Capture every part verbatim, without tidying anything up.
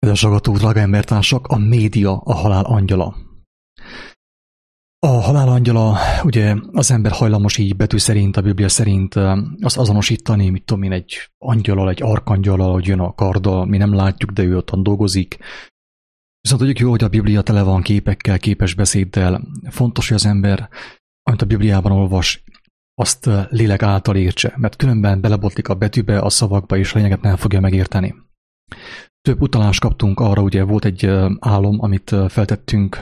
Kedves hallgatók, drága embertársak, a média a halál angyala. A halál angyala, ugye az ember hajlamos így betű szerint, a Biblia szerint azt azonosítani, mit tudom én, egy angyalal, egy arkangyalal, hogy jön a karddal, mi nem látjuk, de ő ottan dolgozik. Viszont tudjuk jó, hogy a Biblia tele van képekkel, képes beszéddel. Fontos, hogy az ember, amit a Bibliában olvas, azt lélek által értse, mert különben belebotlik a betűbe, a szavakba, és a lényeget nem fogja megérteni. Több utalást kaptunk arra, ugye volt egy álom, amit feltettünk.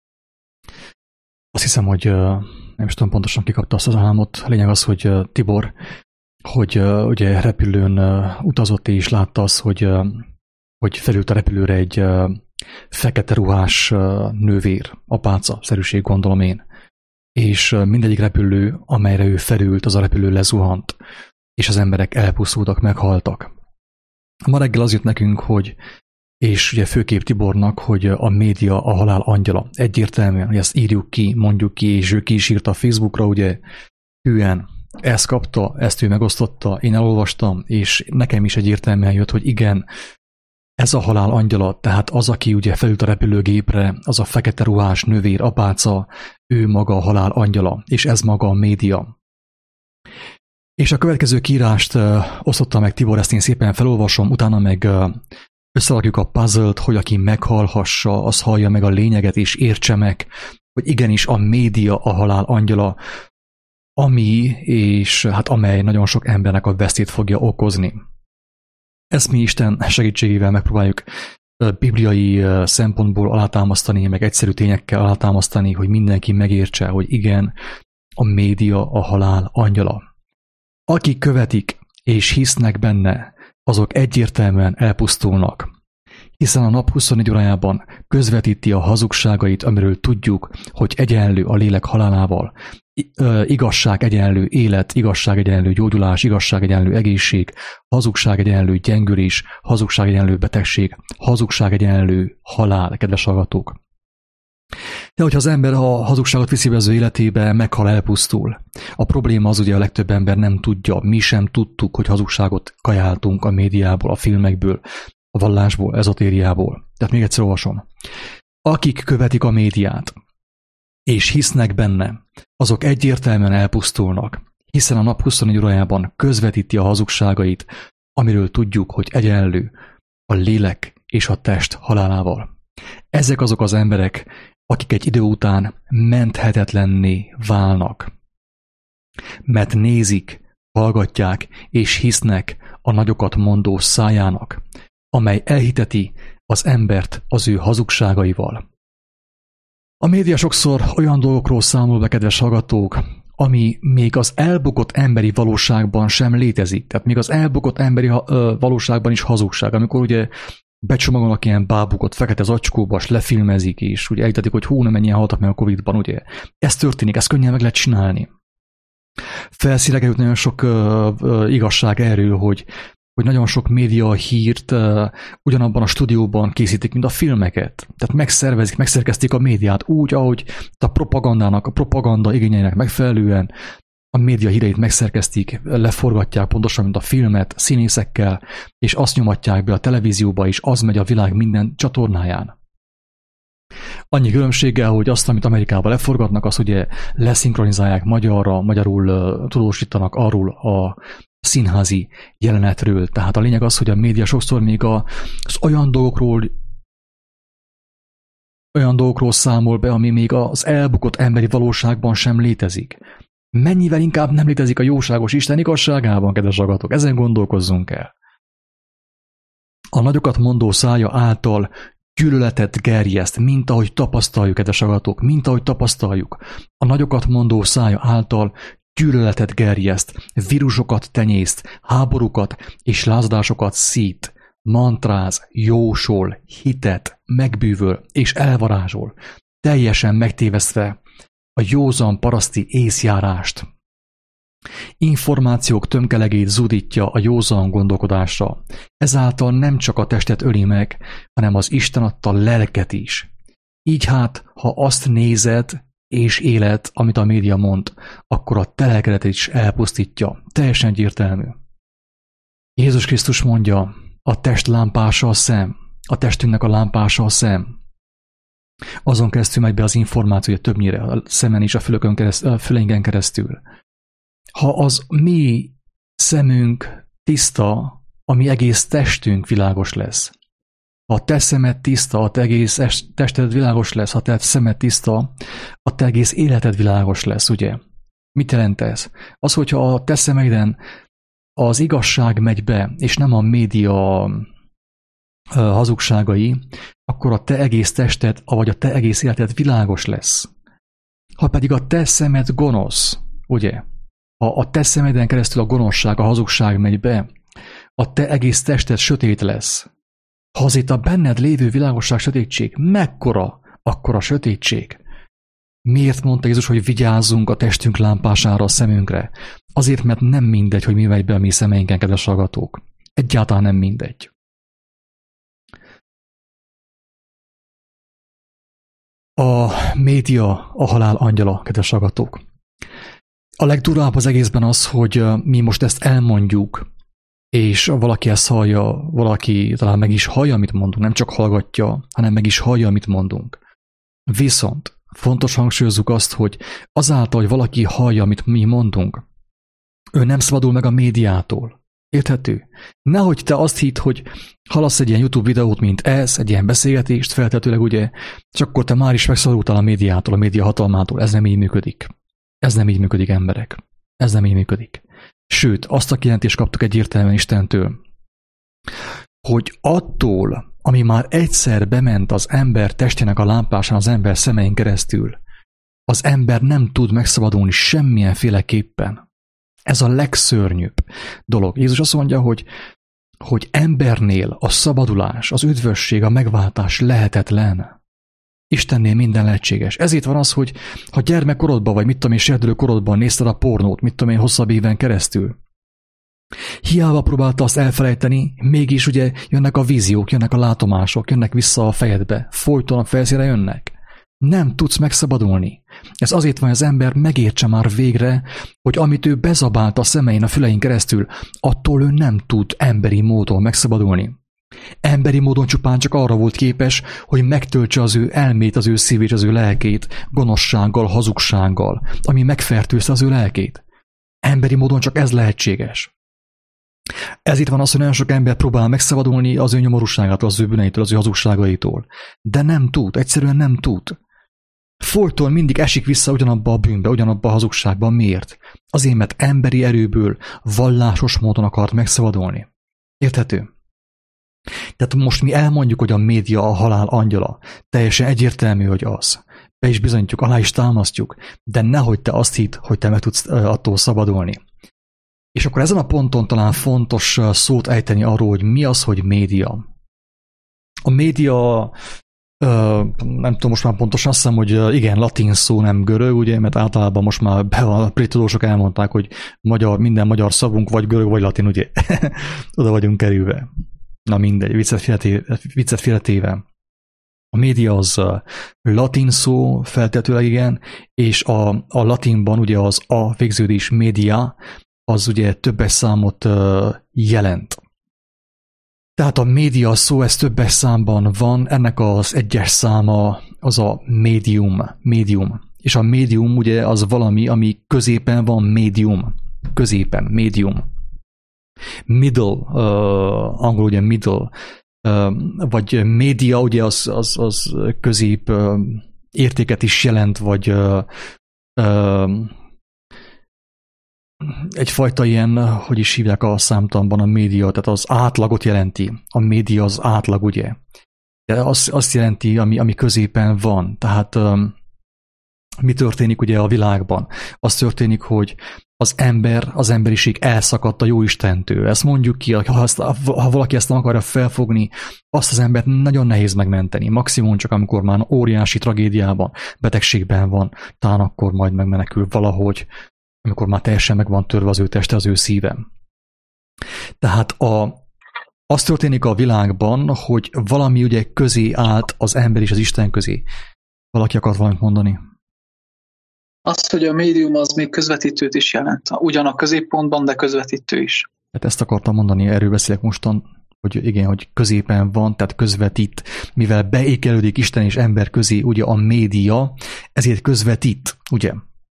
Azt hiszem, hogy nem is tudom pontosan ki kapta azt az álmot. Lényeg az, hogy Tibor, hogy ugye repülőn utazott és látta azt, hogy, hogy felült a repülőre egy fekete ruhás nővér, apáca, szerűség gondolom én. És mindegyik repülő, amelyre ő felült, az a repülő lezuhant, és az emberek elpusztultak, meghaltak. Ma reggel az jött nekünk, hogy, és ugye főképp Tibornak, hogy a média a halál angyala. Egyértelműen, hogy ezt írjuk ki, mondjuk ki, és ő ki is írta a Facebookra, ugye hűen ezt kapta, ezt ő megosztotta, én elolvastam, és nekem is egyértelműen jött, hogy igen, ez a halál angyala, tehát az, aki ugye felült a repülőgépre, az a fekete ruhás nővér, apáca, ő maga a halál angyala, és ez maga a média. És a következő kiírást uh, osztotta meg Tibor, ezt én szépen felolvasom, utána meg uh, összerakjuk a puzzle-t, hogy aki meghallhassa, az hallja meg a lényeget, és értse meg, hogy igenis a média a halál angyala, ami, és hát amely nagyon sok embernek a vesztét fogja okozni. Ezt mi Isten segítségével megpróbáljuk uh, bibliai uh, szempontból alátámasztani, meg egyszerű tényekkel alátámasztani, hogy mindenki megértse, hogy igen, a média a halál angyala. Akik követik és hisznek benne, azok egyértelműen elpusztulnak. Hiszen a nap huszonnégy órájában közvetíti a hazugságait, amiről tudjuk, hogy egyenlő a lélek halálával. Igazság egyenlő élet, igazság egyenlő gyógyulás, igazság egyenlő egészség, hazugság egyenlő gyengülés, hazugság egyenlő betegség, hazugság egyenlő halál, kedves hallgatók. De hogyha az ember a hazugságot viszi be az ő életébe, meghal, elpusztul. A probléma az ugye a legtöbb ember nem tudja, mi sem tudtuk, hogy hazugságot kajáltunk a médiából, a filmekből, a vallásból, ezotériából. Tehát még egyszer olvasom. Akik követik a médiát, és hisznek benne, azok egyértelműen elpusztulnak, hiszen a nap huszonnégy órájában közvetíti a hazugságait, amiről tudjuk, hogy egyenlő a lélek és a test halálával. Ezek azok az emberek, akik egy idő után menthetetlenné válnak. Mert nézik, hallgatják és hisznek a nagyokat mondó szájának, amely elhiteti az embert az ő hazugságaival. A média sokszor olyan dolgokról számol be, kedves hallgatók, ami még az elbukott emberi valóságban sem létezik. Tehát még az elbukott emberi valóságban is hazugság, amikor ugye becsomagolnak ilyen bábukot fekete zacskóba, és lefilmezik, és ugye elhitetik, hogy hú, nem mennyien haltak meg a Covid-ban, ugye. Ez történik, ezt könnyen meg lehet csinálni. Felszíre nagyon sok uh, uh, igazság erről, hogy, hogy nagyon sok média hírt uh, ugyanabban a stúdióban készítik, mint a filmeket. Tehát megszervezik, megszerkezték a médiát úgy, ahogy a propagandának, a propaganda igényeinek megfelelően a média híreit megszerkeztik, leforgatják pontosan, mint a filmet, színészekkel, és azt nyomatják be a televízióba, és az megy a világ minden csatornáján. Annyi különbséggel, hogy azt, amit Amerikában leforgatnak, azt ugye leszinkronizálják magyarra, magyarul uh, tudósítanak arról a színházi jelenetről. Tehát a lényeg az, hogy a média sokszor még a, az olyan dolgokról olyan dolgokról számol be, ami még az elbukott emberi valóságban sem létezik. Mennyivel inkább nem létezik a jóságos Isten igazságában, kedves hallgatók, ezen gondolkozzunk el. A nagyokat mondó szája által gyűlöletet gerjeszt, mint ahogy tapasztaljuk, kedves hallgatók, mint ahogy tapasztaljuk. A nagyokat mondó szája által gyűlöletet gerjeszt, vírusokat tenyészt, háborúkat és lázadásokat szít, mantráz, jósol, hitet, megbűvöl és elvarázsol, teljesen megtévesztve a józan paraszti észjárást. Információk tömkelegét zúdítja a józan gondolkodásra. Ezáltal nem csak a testet öli meg, hanem az Isten adta lelket is. Így hát, ha azt nézed és éled, amit a média mond, akkor a te lelkedet is elpusztítja. Teljesen egyértelmű. Jézus Krisztus mondja, a test lámpása a szem. A testünknek a lámpása a szem. Azon keresztül megy be az információ, többnyire a szemen és a fülökön keresztül, a füleinken keresztül. Ha az mi szemünk tiszta, a mi egész testünk világos lesz. Ha a te szemed tiszta, a te egész tested világos lesz. Ha a te szemed tiszta, a te egész életed világos lesz, ugye? Mit jelent ez? Az, hogyha a te szemeiden az igazság megy be, és nem a média hazugságai, akkor a te egész tested, vagy a te egész életed világos lesz. Ha pedig a te szemed gonosz, ugye? Ha a te szemeden keresztül a gonoszság, a hazugság megy be, a te egész tested sötét lesz. Ha az itt a benned lévő világosság sötétség, mekkora, akkora sötétség? Miért mondta Jézus, hogy vigyázzunk a testünk lámpására, a szemünkre? Azért, mert nem mindegy, hogy mi megy be a mi szemeinken, kedves hallgatók. Egyáltalán nem mindegy. A média a halál angyala, kedves hallgatók. A legdurvább az egészben az, hogy mi most ezt elmondjuk, és valaki ezt hallja, valaki talán meg is hallja, amit mondunk, nem csak hallgatja, hanem meg is hallja, amit mondunk. Viszont fontos hangsúlyozzuk azt, hogy azáltal, hogy valaki hallja, amit mi mondunk, ő nem szabadul meg a médiától. Érthető? Nehogy te azt hidd, hogy hallasz egy ilyen YouTube videót, mint ez, egy ilyen beszélgetést, feltetőleg ugye, csak akkor te már is megszabadultál a médiától, a média hatalmától. Ez nem így működik. Ez nem így működik, emberek. Ez nem így működik. Sőt, azt a kijelentést kaptuk egyértelműen Istentől, hogy attól, ami már egyszer bement az ember testének a lámpásán, az ember szemein keresztül, az ember nem tud megszabadulni semmilyenféleképpen. Ez a legszörnyűbb dolog. Jézus azt mondja, hogy, hogy embernél a szabadulás, az üdvösség, a megváltás lehetetlen. Istennél minden lehetséges. Ezért van az, hogy ha gyermekkorodban, vagy mit tudom én, serdülő korodban nézted a pornót, mit tudom én, hosszabb éven keresztül, hiába próbálta azt elfelejteni, mégis ugye jönnek a víziók, jönnek a látomások, jönnek vissza a fejedbe, folyton a felszínre jönnek. Nem tudsz megszabadulni. Ez azért van, hogy az ember megértse már végre, hogy amit ő bezabált a szemein, a fülein keresztül, attól ő nem tud emberi módon megszabadulni. Emberi módon csupán csak arra volt képes, hogy megtöltse az ő elmét, az ő szívét, az ő lelkét gonoszsággal, hazugsággal, ami megfertőzte az ő lelkét. Emberi módon csak ez lehetséges. Ezért van az, hogy nagyon sok ember próbál megszabadulni az ő nyomorúságától, az ő bűneitől, az ő hazugságaitól. De nem tud, egyszerűen nem tud. Folyton mindig esik vissza ugyanabba a bűnbe, ugyanabba a hazugságba. Miért? Azért, mert emberi erőből vallásos módon akart megszabadulni. Érthető? Tehát most mi elmondjuk, hogy a média a halál angyala. Teljesen egyértelmű, hogy az. Be is bizonyítjuk, alá is támasztjuk, de nehogy te azt hidd, hogy te meg tudsz attól szabadulni. És akkor ezen a ponton talán fontos szót ejteni arról, hogy mi az, hogy média. A média, nem tudom most már pontosan, azt hiszem, hogy igen, latin szó, nem görög, ugye, mert általában most már a brit tudósok elmondták, hogy magyar, minden magyar szavunk vagy görög, vagy latin, ugye. Oda vagyunk kerülve. Na mindegy, viccet félretéve. A média az latin szó feltetőleg, igen, és a, a latinban ugye az a végződés média, az ugye többes számot jelent. Tehát a média szó, ez többes számban van, ennek az egyes száma az a médium, médium. És a médium ugye az valami, ami középen van, médium, középen, médium. Middle, uh, angol ugye middle, uh, vagy média ugye az, az, az közép uh, értéket is jelent, vagy uh, uh, egyfajta ilyen, hogy is hívják a számtanban a média, tehát az átlagot jelenti. A média az átlag, ugye? De azt, azt jelenti, ami, ami középen van. Tehát um, mi történik ugye a világban? Az történik, hogy az ember, az emberiség elszakadt a Jóistentől. Ezt mondjuk ki, ha, ezt, ha valaki ezt nem akarja felfogni, azt az embert nagyon nehéz megmenteni. Maximum csak amikor már óriási tragédiában, betegségben van, talán akkor majd megmenekül valahogy, amikor már teljesen meg van törve az ő teste, az ő szívem. Tehát a, az történik a világban, hogy valami ugye közé állt az ember és az Isten közé. Valaki akart valamit mondani? Az, hogy a médium az még közvetítőt is jelent. Ugyan a középpontban, de közvetítő is. Hát ezt akartam mondani, erről beszélek mostan. hogy igen, hogy középen van, tehát közvetít, mivel beékelődik Isten és ember közé, ugye a média, ezért közvetít, ugye.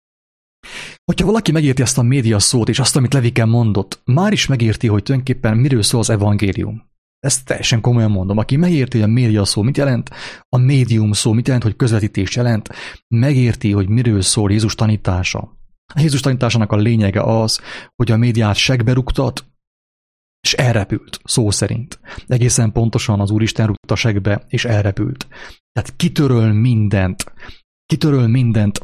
Hogyha valaki megérti ezt a média szót, és azt, amit Levike mondott, már is megérti, hogy tulajdonképpen miről szól az evangélium. Ezt teljesen komolyan mondom. Aki megérti, hogy a média szó mit jelent, a médium szó mit jelent, hogy közvetítés jelent, megérti, hogy miről szól Jézus tanítása. A Jézus tanításának a lényege az, hogy a médiát segbe rúgtat, és elrepült, szó szerint. Egészen pontosan az Úristen rúgta segbe, és elrepült. Tehát kitöröl mindent, kitöröl mindent,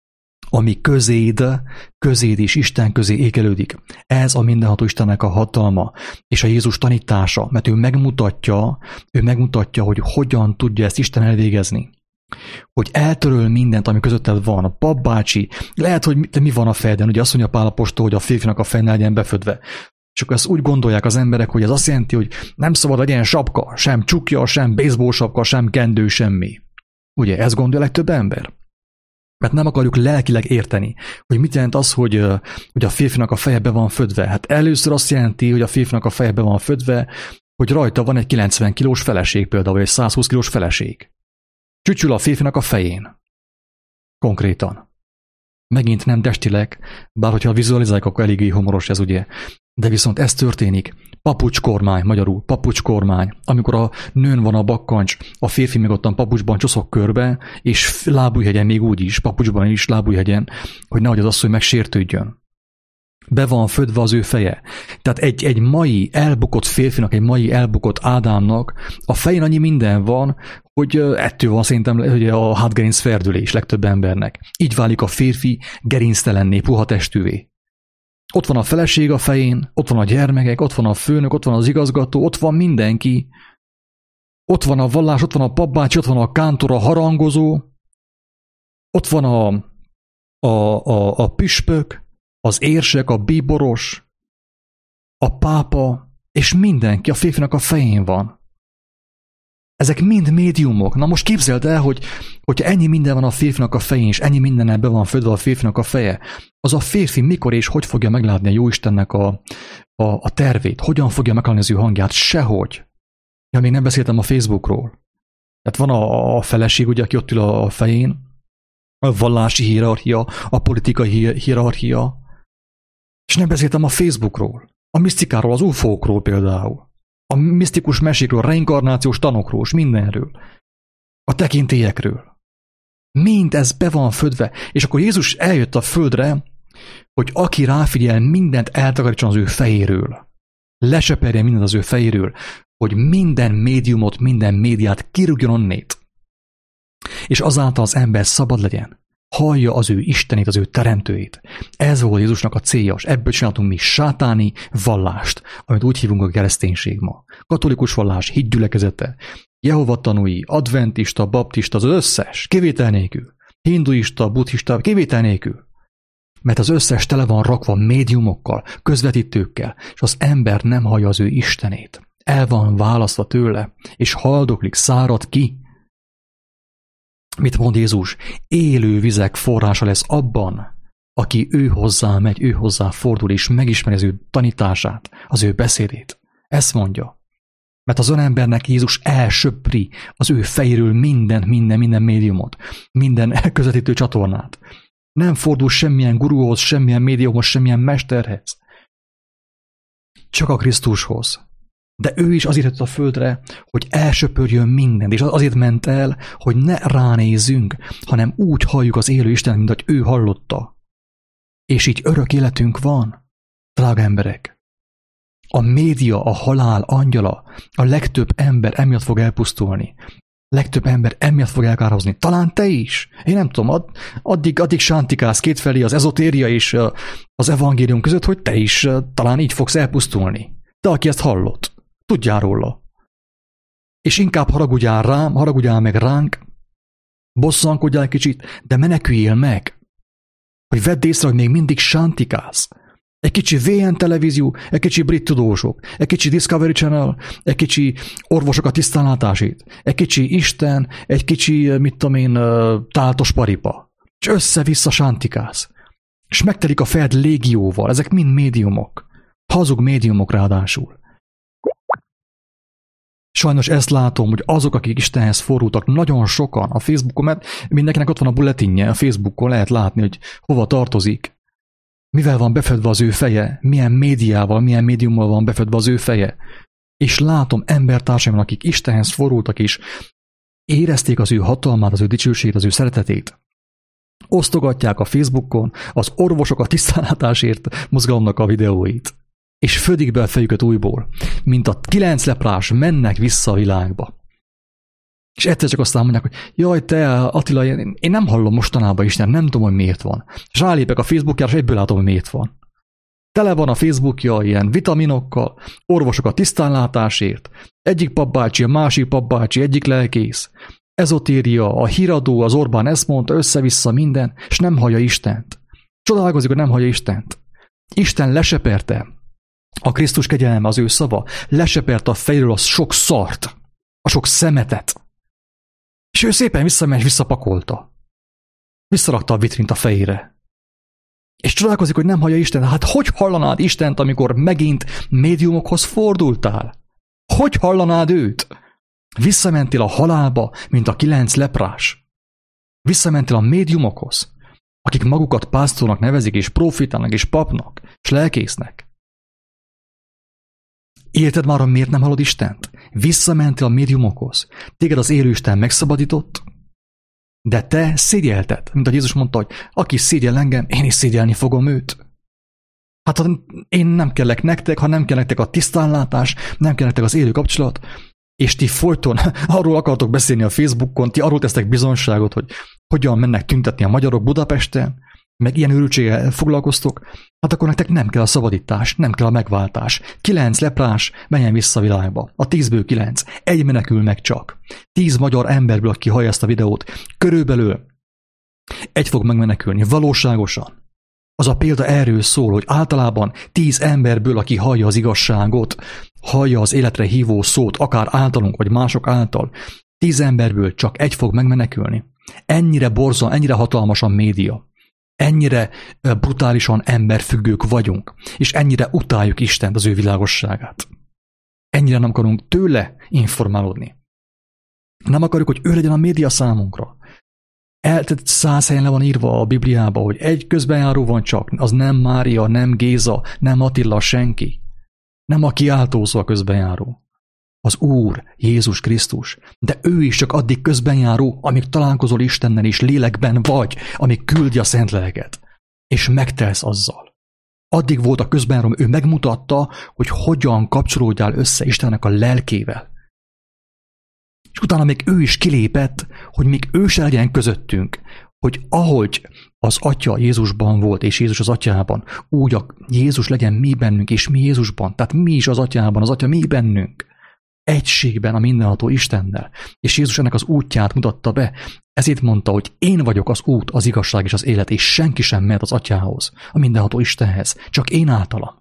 ami közéd, közéd és Isten közé ékelődik. Ez a mindenható Istennek a hatalma, és a Jézus tanítása, mert ő megmutatja, ő megmutatja, hogy hogyan tudja ezt Isten elvégezni. Hogy eltöröl mindent, ami közötted van. A papbácsi, lehet, hogy mi van a fejeden, ugye azt mondja Pál apostol, hogy a férfinak a fej ne legyen befödve. És akkor ezt úgy gondolják az emberek, hogy ez azt jelenti, hogy nem szabad legyen sapka, sem csukja, sem baseball sapka, sem kendő, semmi. Ugye, ezt gondolja a legtöbb ember? Mert nem akarjuk lelkileg érteni, hogy mit jelent az, hogy, hogy a férfinak a feje be van födve. Hát először azt jelenti, hogy a férfinak a feje be van födve, hogy rajta van egy kilencven kilós feleség például, vagy egy százhúsz kilós feleség. Csücsül a férfinak a fején. Konkrétan. Megint nem testileg, bár hogyha vizualizáljuk, akkor eléggé humoros ez, ugye. De viszont ez történik. Papucskormány, magyarul papucskormány. Amikor a nőn van a bakkancs, a férfi még ottan papucsban csoszok körbe, és lábújhegyen még úgy is, papucsban is lábújhegyen, hogy nehogy az asszony megsértődjön. Be van födve az ő feje. Tehát egy, egy mai elbukott férfinak, egy mai elbukott Ádámnak a fején annyi minden van, hogy ettől van szerintem ugye a hátgerinc ferdülés legtöbb embernek. Így válik a férfi gerinctelenné, puha testűvé. Ott van a feleség a fején, ott van a gyermekek, ott van a főnök, ott van az igazgató, ott van mindenki. Ott van a vallás, ott van a papbácsi, ott van a kántor, a harangozó, ott van a, a, a, a püspök, az érsek, a bíboros, a pápa, és mindenki a férfinak a fején van. Ezek mind médiumok. Na most képzeld el, hogy hogyha ennyi minden van a férfinak a fején, és ennyi mindennel be van földve a férfinak a feje, az a férfi mikor és hogy fogja meglátni a Jóistennek a, a, a tervét? Hogyan fogja meghallani az ő hangját? Sehogy. Ja, még nem beszéltem a Facebookról. Tehát van a, a feleség, ugye, aki ott ül a fején, a vallási hierarchia, a politikai hierarchia, és nem beszéltem a Facebookról, a misztikáról, az ufókról például. A misztikus mesékről, a reinkarnációs tanokról, és mindenről. A tekintélyekről. Mind ez be van födve. És akkor Jézus eljött a földre, hogy aki ráfigyel, mindent eltakarítson az ő fejéről. Leseperje mindent az ő fejéről, hogy minden médiumot, minden médiát kirúgjon onnét. És azáltal az ember szabad legyen. Hallja az ő Istenét, az ő teremtőjét. Ez volt Jézusnak a célja, és ebből csináltunk mi sátáni vallást, amit úgy hívunk a kereszténység ma. Katolikus vallás, hitgyülekezete, Jehova tanúi, adventista, baptista, az összes, kivétel nélkül. Hinduista, buddhista, kivétel nélkül. Mert az összes tele van rakva médiumokkal, közvetítőkkel, és az ember nem hallja az ő Istenét. El van választva tőle, és haldoklik, szárad ki. Mit mond Jézus? Élő vizek forrása lesz abban, aki ő hozzá megy, ő hozzá fordul, és megismeri az ő tanítását, az ő beszédét. Ezt mondja. Mert az önembernek Jézus elsöpri az ő fejéről minden, minden, minden médiumot, minden közvetítő csatornát. Nem fordul semmilyen guruhoz, semmilyen médiumhoz, semmilyen mesterhez. Csak a Krisztushoz. De ő is azért jött a földre, hogy elsöpörjön mindent, és azért ment el, hogy ne ránézzünk, hanem úgy halljuk az élő Isten, mint hogy ő hallotta. És így örök életünk van, drága emberek. A média, a halál angyala, a legtöbb ember emiatt fog elpusztulni. Legtöbb ember emiatt fog elkározni. Talán te is. Én nem tudom, ad, addig, addig sántikálsz kétfelé az ezotéria és az evangélium között, hogy te is talán így fogsz elpusztulni. De aki ezt hallott, tudjál róla. És inkább haragudjál rám, haragudjál meg ránk, bosszankodjál kicsit, de meneküljél meg. Hogy vedd észre, hogy még mindig sántikálsz. Egy kicsi vé en televízió, egy kicsi brit tudósok, egy kicsi Discovery Channel, egy kicsi orvosok a tisztánlátásét, egy kicsi Isten, egy kicsi, mit tudom én, táltos paripa. És össze-vissza sántikálsz. És megtelik a fejed légióval. Ezek mind médiumok. Hazug médiumok ráadásul. Sajnos ezt látom, hogy azok, akik Istenhez fordultak, nagyon sokan a Facebookon, mert mindenkinek ott van a bulletinje, a Facebookon lehet látni, hogy hova tartozik, mivel van befedve az ő feje, milyen médiával, milyen médiummal van befedve az ő feje. És látom embertársaimon, akik Istenhez fordultak is, érezték az ő hatalmát, az ő dicsőségét, az ő szeretetét. Osztogatják a Facebookon az orvosok a tisztánlátásért mozgalomnak a videóit. És födik be a fejüket újból, mint a kilenc leprás mennek vissza a világba. És egyszer csak aztán mondják, hogy jaj, te Attila, én nem hallom mostanában Isten, nem tudom, hogy miért van. És rálépek a Facebookjára, és egyből látom, hogy miért van. Tele van a Facebookja ilyen vitaminokkal, orvosok a tisztánlátásért, egyik papbácsi, a másik papbácsi, egyik lelkész, ezotéria, a híradó, az Orbán ezt mondta, össze-vissza minden, és nem hallja Istent. Csodálkozik, hogy nem hallja Istent. Isten leseperte a Krisztus kegyelme, az ő szava, leseperte a fejről a sok szart, a sok szemetet. És ő szépen visszamegy, és visszapakolta. Visszarakta a vitrint a fejére. És csodálkozik, hogy nem hallja Isten. Hát hogy hallanád Istent, amikor megint médiumokhoz fordultál? Hogy hallanád őt? Visszamentél a halálba, mint a kilenc leprás. Visszamentél a médiumokhoz, akik magukat pásztornak nevezik, és profitának, és papnak, és lelkésznek. Érted már, miért nem hallod Istent? Visszamentél a médiumokhoz. Téged az élő Isten megszabadított, de te szégyelted, mint a Jézus mondta, hogy aki szégyel engem, én is szégyelni fogom őt. Hát ha én nem kellek nektek, ha nem kell nektek a tisztánlátás, nem kell nektek az élő kapcsolat, és ti folyton arról akartok beszélni a Facebookon, ti arról tesztek bizonyságot, hogy hogyan mennek tüntetni a magyarok Budapesten, meg ilyen őrültséggel foglalkoztok, hát akkor nektek nem kell a szabadítás, nem kell a megváltás. Kilenc leprás, menjen vissza a világba. A tízből kilenc. Egy menekül meg csak. Tíz magyar emberből, aki hallja ezt a videót, körülbelül egy fog megmenekülni, valóságosan. Az a példa erről szól, hogy általában tíz emberből, aki hallja az igazságot, hallja az életre hívó szót, akár általunk, vagy mások által, tíz emberből csak egy fog megmenekülni. Ennyire borzalmas, ennyire hatalmas a média. Ennyire brutálisan emberfüggők vagyunk, és ennyire utáljuk Istent, az ő világosságát. Ennyire nem akarunk tőle informálódni. Nem akarjuk, hogy ő legyen a média számunkra. El, tehát száz helyen le van írva a Bibliában, hogy egy közbenjáró van csak, az nem Mária, nem Géza, nem Attila, senki. Nem a kiáltózó a közbenjáró. Az Úr, Jézus Krisztus. De ő is csak addig közbenjáró, amíg találkozol Istennel és lélekben vagy, amíg küldi a szent lelket. És megtelsz azzal. Addig volt a közbenjáró, ő megmutatta, hogy hogyan kapcsolódjál össze Istennek a lelkével. És utána még ő is kilépett, hogy még ő se legyen közöttünk, hogy ahogy az Atya Jézusban volt, és Jézus az Atyában, úgy a Jézus legyen mi bennünk, és mi Jézusban. Tehát mi is az Atyában, az Atya mi bennünk. Egységben a mindenható Istennel. És Jézus ennek az útját mutatta be. Ezért mondta, hogy én vagyok az út, az igazság és az élet, és senki sem mehet az Atyához, a mindenható Istenhez, csak én általam.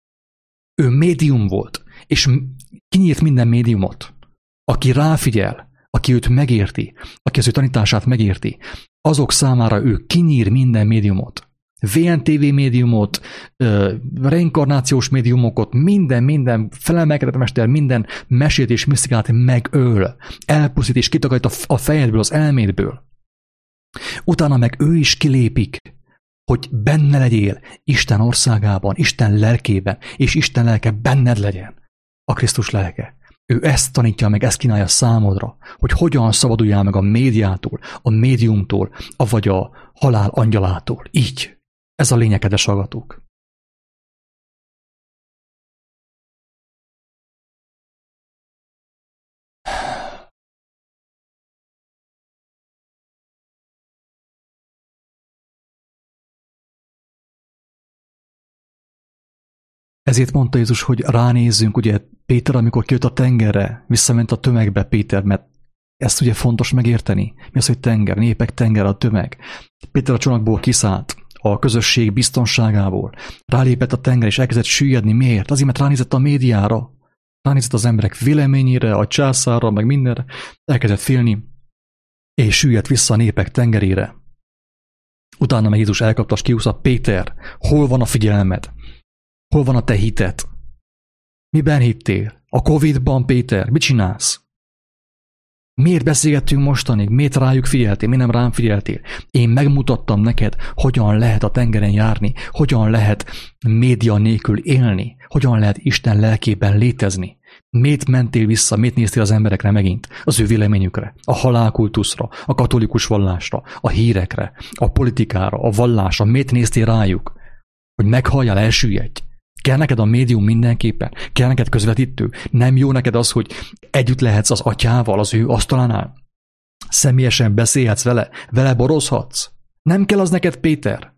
Ő médium volt, és kinyírt minden médiumot. Aki ráfigyel, aki őt megérti, aki az ő tanítását megérti, azok számára ő kinyír minden médiumot. vé en té vé médiumot, reinkarnációs médiumokat, minden, minden felemelkedett mester, minden mesét és misztikát megöl, elpusztít és kitakarít a fejedből, az elmédből. Utána meg ő is kilépik, hogy benne legyél Isten országában, Isten lelkében, és Isten lelke benned legyen, a Krisztus lelke. Ő ezt tanítja meg, ezt kínálja számodra, hogy hogyan szabaduljál meg a médiától, a médiumtól, avagy a halál angyalától. Így. Ez a lényeg, kedves hallgatók. Ezért mondta Jézus, hogy ránézzünk, ugye Péter, amikor kijött a tengerre, visszament a tömegbe Péter, mert ezt ugye fontos megérteni. Mi az, hogy tenger, népek, tenger, a tömeg. Péter a csónakból kiszállt, a közösség biztonságából. Rálépett a tenger, és elkezdett süllyedni. Miért? Azért, mert ránézett a médiára, ránézett az emberek véleményére, a császárra, meg mindenre, elkezdett félni, és süllyedt vissza a népek tengerére. Utána meg Jézus elkapta, és kiúszta: Péter, hol van a figyelmed? Hol van a te hited? Miben hittél? A Covidban, Péter? Mit csinálsz? Miért beszélgettünk mostanig? Miért rájuk figyeltél? Miért nem rám figyeltél? Én megmutattam neked, hogyan lehet a tengeren járni, hogyan lehet média nélkül élni, hogyan lehet Isten lelkében létezni. Miért mentél vissza, miért néztél az emberekre megint? Az ő véleményükre, a halálkultuszra, a katolikus vallásra, a hírekre, a politikára, a vallásra. Miért néztél rájuk? Hogy meghalljál, elsüllyedj? Kell neked a médium mindenképpen? Kell neked közvetítő? Nem jó neked az, hogy együtt lehetsz az atyával, az ő asztalánál? Személyesen beszélhetsz vele? Vele borozhatsz? Nem kell az neked, Péter?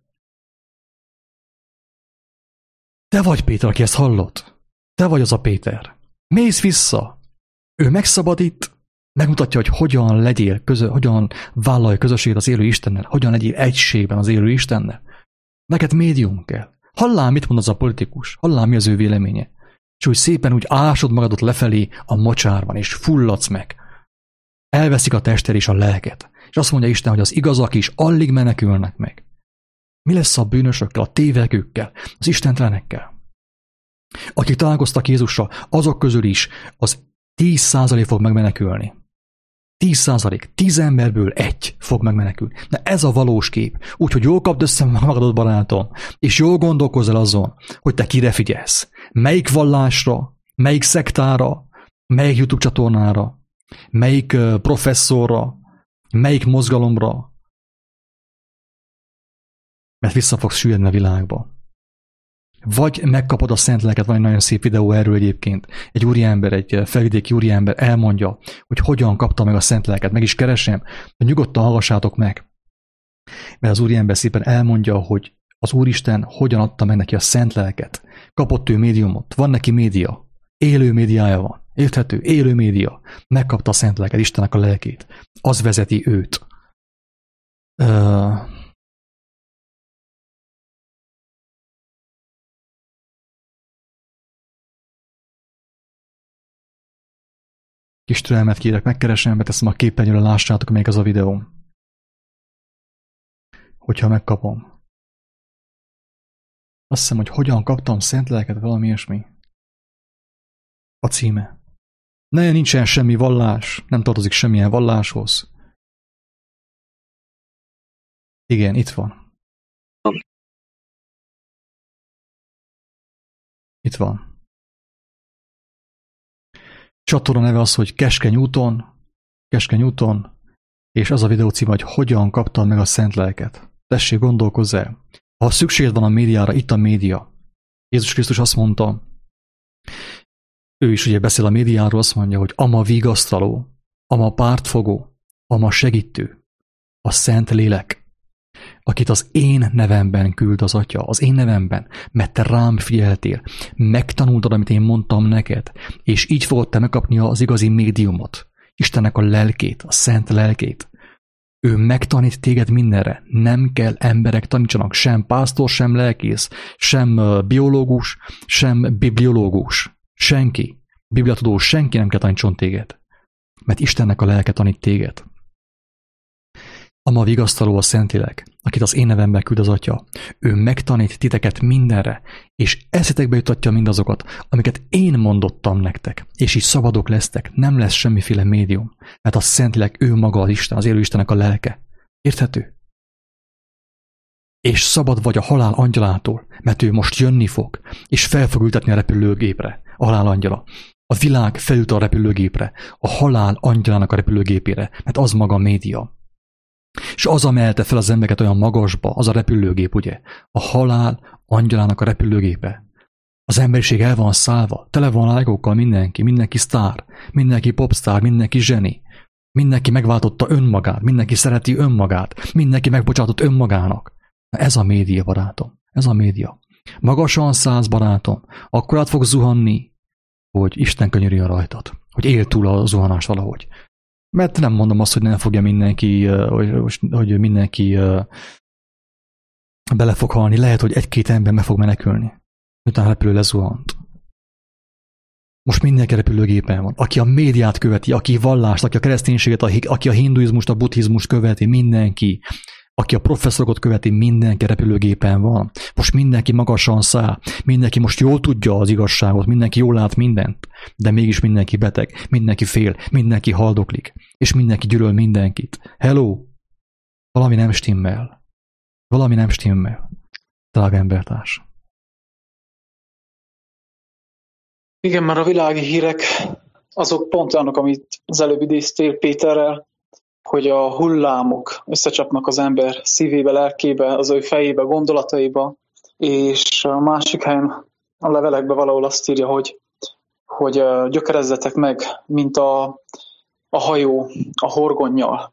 Te vagy Péter, aki ezt hallott. Te vagy az a Péter. Mész vissza. Ő megszabadít, megmutatja, hogy hogyan legyél, közö, hogyan vállalj közösséget az élő Istennel, hogyan legyél egységben az élő Istennel. Neked médium kell. Hallál, mit mond az a politikus, hallál, mi az ő véleménye. És úgy szépen úgy ásod magadot lefelé a mocsárban, és fulladsz meg. Elveszik a tested és a lelket. És azt mondja Isten, hogy az igazak is alig menekülnek meg. Mi lesz a bűnösökkel, a tévegőkkel, az istentelenekkel? Akik találkoztak Jézussal, azok közül is az tíz százalék fog megmenekülni. tíz százalék, tíz emberből egy fog megmenekülni. De ez a valós kép. Úgyhogy jól kapd össze magadot, barátom, és jól gondolkozz el azon, hogy te kire figyelsz. Melyik vallásra, melyik szektára, melyik YouTube csatornára, melyik professzorra, melyik mozgalomra, mert vissza fogsz süllyedni a világba. Vagy megkapod a szent lelket, van egy nagyon szép videó erről egyébként. Egy úriember, egy felvidéki úriember elmondja, hogy hogyan kapta meg a szent lelket. Meg is keresem, hogy nyugodtan hallgassátok meg. Mert az úriember szépen elmondja, hogy az Úristen hogyan adta meg neki a szent lelket. Kapott ő médiumot, van neki média. Élő médiája van. Érthető? Élő média. Megkapta a szent lelket, Istennek a lelkét. Az vezeti őt. Uh... Kis türelmet kérek, megkeresem, beteszem a képernyőre, lássátok még az a videó. Hogyha megkapom. Azt hiszem, hogy hogyan kaptam szent lelket, valami ilyesmi. A címe. Ne, nincsen semmi vallás, nem tartozik semmilyen valláshoz. Igen, itt van. Itt van. Csatorna neve az, hogy Keskeny úton, Keskeny úton, és az a videó címe, hogy hogyan kaptam meg a szent lelket. Tessék, gondolkozz el. Ha szükséged van a médiára, itt a média. Jézus Krisztus azt mondta, ő is ugye beszél a médiáról, azt mondja, hogy ama vigasztaló, ama pártfogó, ama segítő, a szent lélek, akit az én nevemben küld az Atya, az én nevemben, mert te rám figyeltél, megtanultad, amit én mondtam neked, és így fogod te megkapni az igazi médiumot, Istennek a lelkét, a szent lelkét. Ő megtanít téged mindenre, nem kell emberek tanítsanak, sem pásztor, sem lelkész, sem biológus, sem bibliológus, senki, bibliatudó, senki nem kell tanítson téged, mert Istennek a lelke tanít téged. Ama vigasztaló a Szentlélek, akit az én nevemben küld az Atya. Ő megtanít titeket mindenre, és eszetekbe jutatja mindazokat, amiket én mondottam nektek, és így szabadok lesztek, nem lesz semmiféle médium, mert a Szentlélek ő maga az Isten, az élő Istennek a lelke. Érthető? És szabad vagy a halál angyalától, mert ő most jönni fog, és fel fog ültetni a repülőgépre, a halál angyala. A világ felült a repülőgépre, a halál angyalának a repülőgépére, mert az maga a média. És az emelte fel az embereket olyan magasba, az a repülőgép, ugye? A halál angyalának a repülőgépe. Az emberiség el van szállva, tele van lájkokkal mindenki, mindenki sztár, mindenki popsztár, mindenki zseni. Mindenki megváltotta önmagát, mindenki szereti önmagát, mindenki megbocsátott önmagának. Na ez a média, barátom, ez a média. Magasan szállsz, barátom, akkor át fog zuhanni, hogy Isten könyörüljön rajtad, hogy él túl a zuhanást valahogy. Mert nem mondom azt, hogy nem fogja mindenki, hogy, hogy mindenki bele fog halni. Lehet, hogy egy-két ember meg fog menekülni. Utána repülő lezuhant. Most mindenki repülőgépen van. Aki a médiát követi, aki vallást, aki a kereszténységet, aki a hinduizmust, a buddhizmust követi, mindenki aki a professzorokat követi, mindenki repülőgépen van. Most mindenki magasan száll, mindenki most jól tudja az igazságot, mindenki jól lát mindent, de mégis mindenki beteg, mindenki fél, mindenki haldoklik, és mindenki gyűlöl mindenkit. Hello! Valami nem stimmel. Valami nem stimmel. Drága embertárs. Igen, mert a világi hírek azok pont olyanok, amit az előbb idéztél Péterrel, hogy a hullámok összecsapnak az ember szívébe, lelkébe, az ő fejébe, gondolataiba, és a másik helyen a levelekben valahol azt írja, hogy, hogy gyökerezzetek meg, mint a, a hajó a horgonnyal.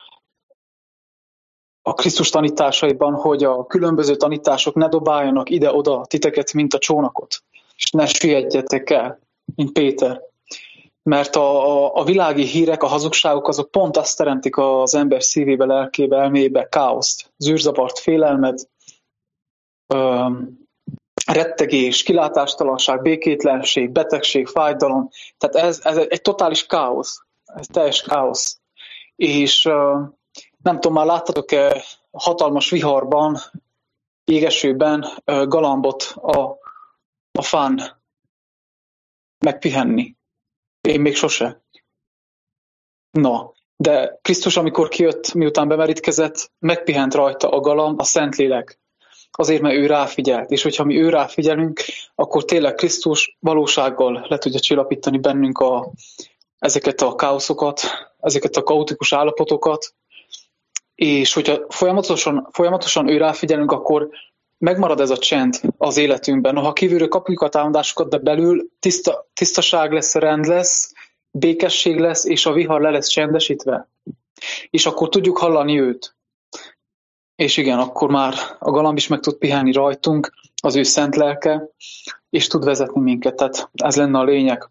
A Krisztus tanításaiban, hogy a különböző tanítások ne dobáljanak ide-oda titeket, mint a csónakot, és ne süllyedjetek el, mint Péter. Mert a, a, a világi hírek, a hazugságok, azok pont azt teremtik az ember szívébe, lelkébe, elmébe, káoszt, zűrzavart, félelmet, ö, rettegés, kilátástalanság, békétlenség, betegség, fájdalom. Tehát ez, ez egy totális káosz, ez teljes káosz. És ö, nem tudom, már láttatok-e hatalmas viharban, égesőben ö, galambot a, a fán megpihenni? Én még sose. No, de Krisztus, amikor kijött, miután bemerítkezett, megpihent rajta a galamb, a Szentlélek. Azért, mert ő ráfigyelt. És hogyha mi ő ráfigyelünk, akkor tényleg Krisztus valósággal le tudja csillapítani bennünk a, ezeket a káoszokat, ezeket a kaotikus állapotokat. És hogyha folyamatosan, folyamatosan ő ráfigyelünk, akkor megmarad ez a csend az életünkben. Noha kívülről kapjuk a támadásokat, de belül tiszta, tisztaság lesz, rend lesz, békesség lesz, és a vihar le lesz csendesítve. És akkor tudjuk hallani őt. És igen, akkor már a galamb is meg tud pihenni rajtunk, az ő szent lelke, és tud vezetni minket. Tehát ez lenne a lényeg.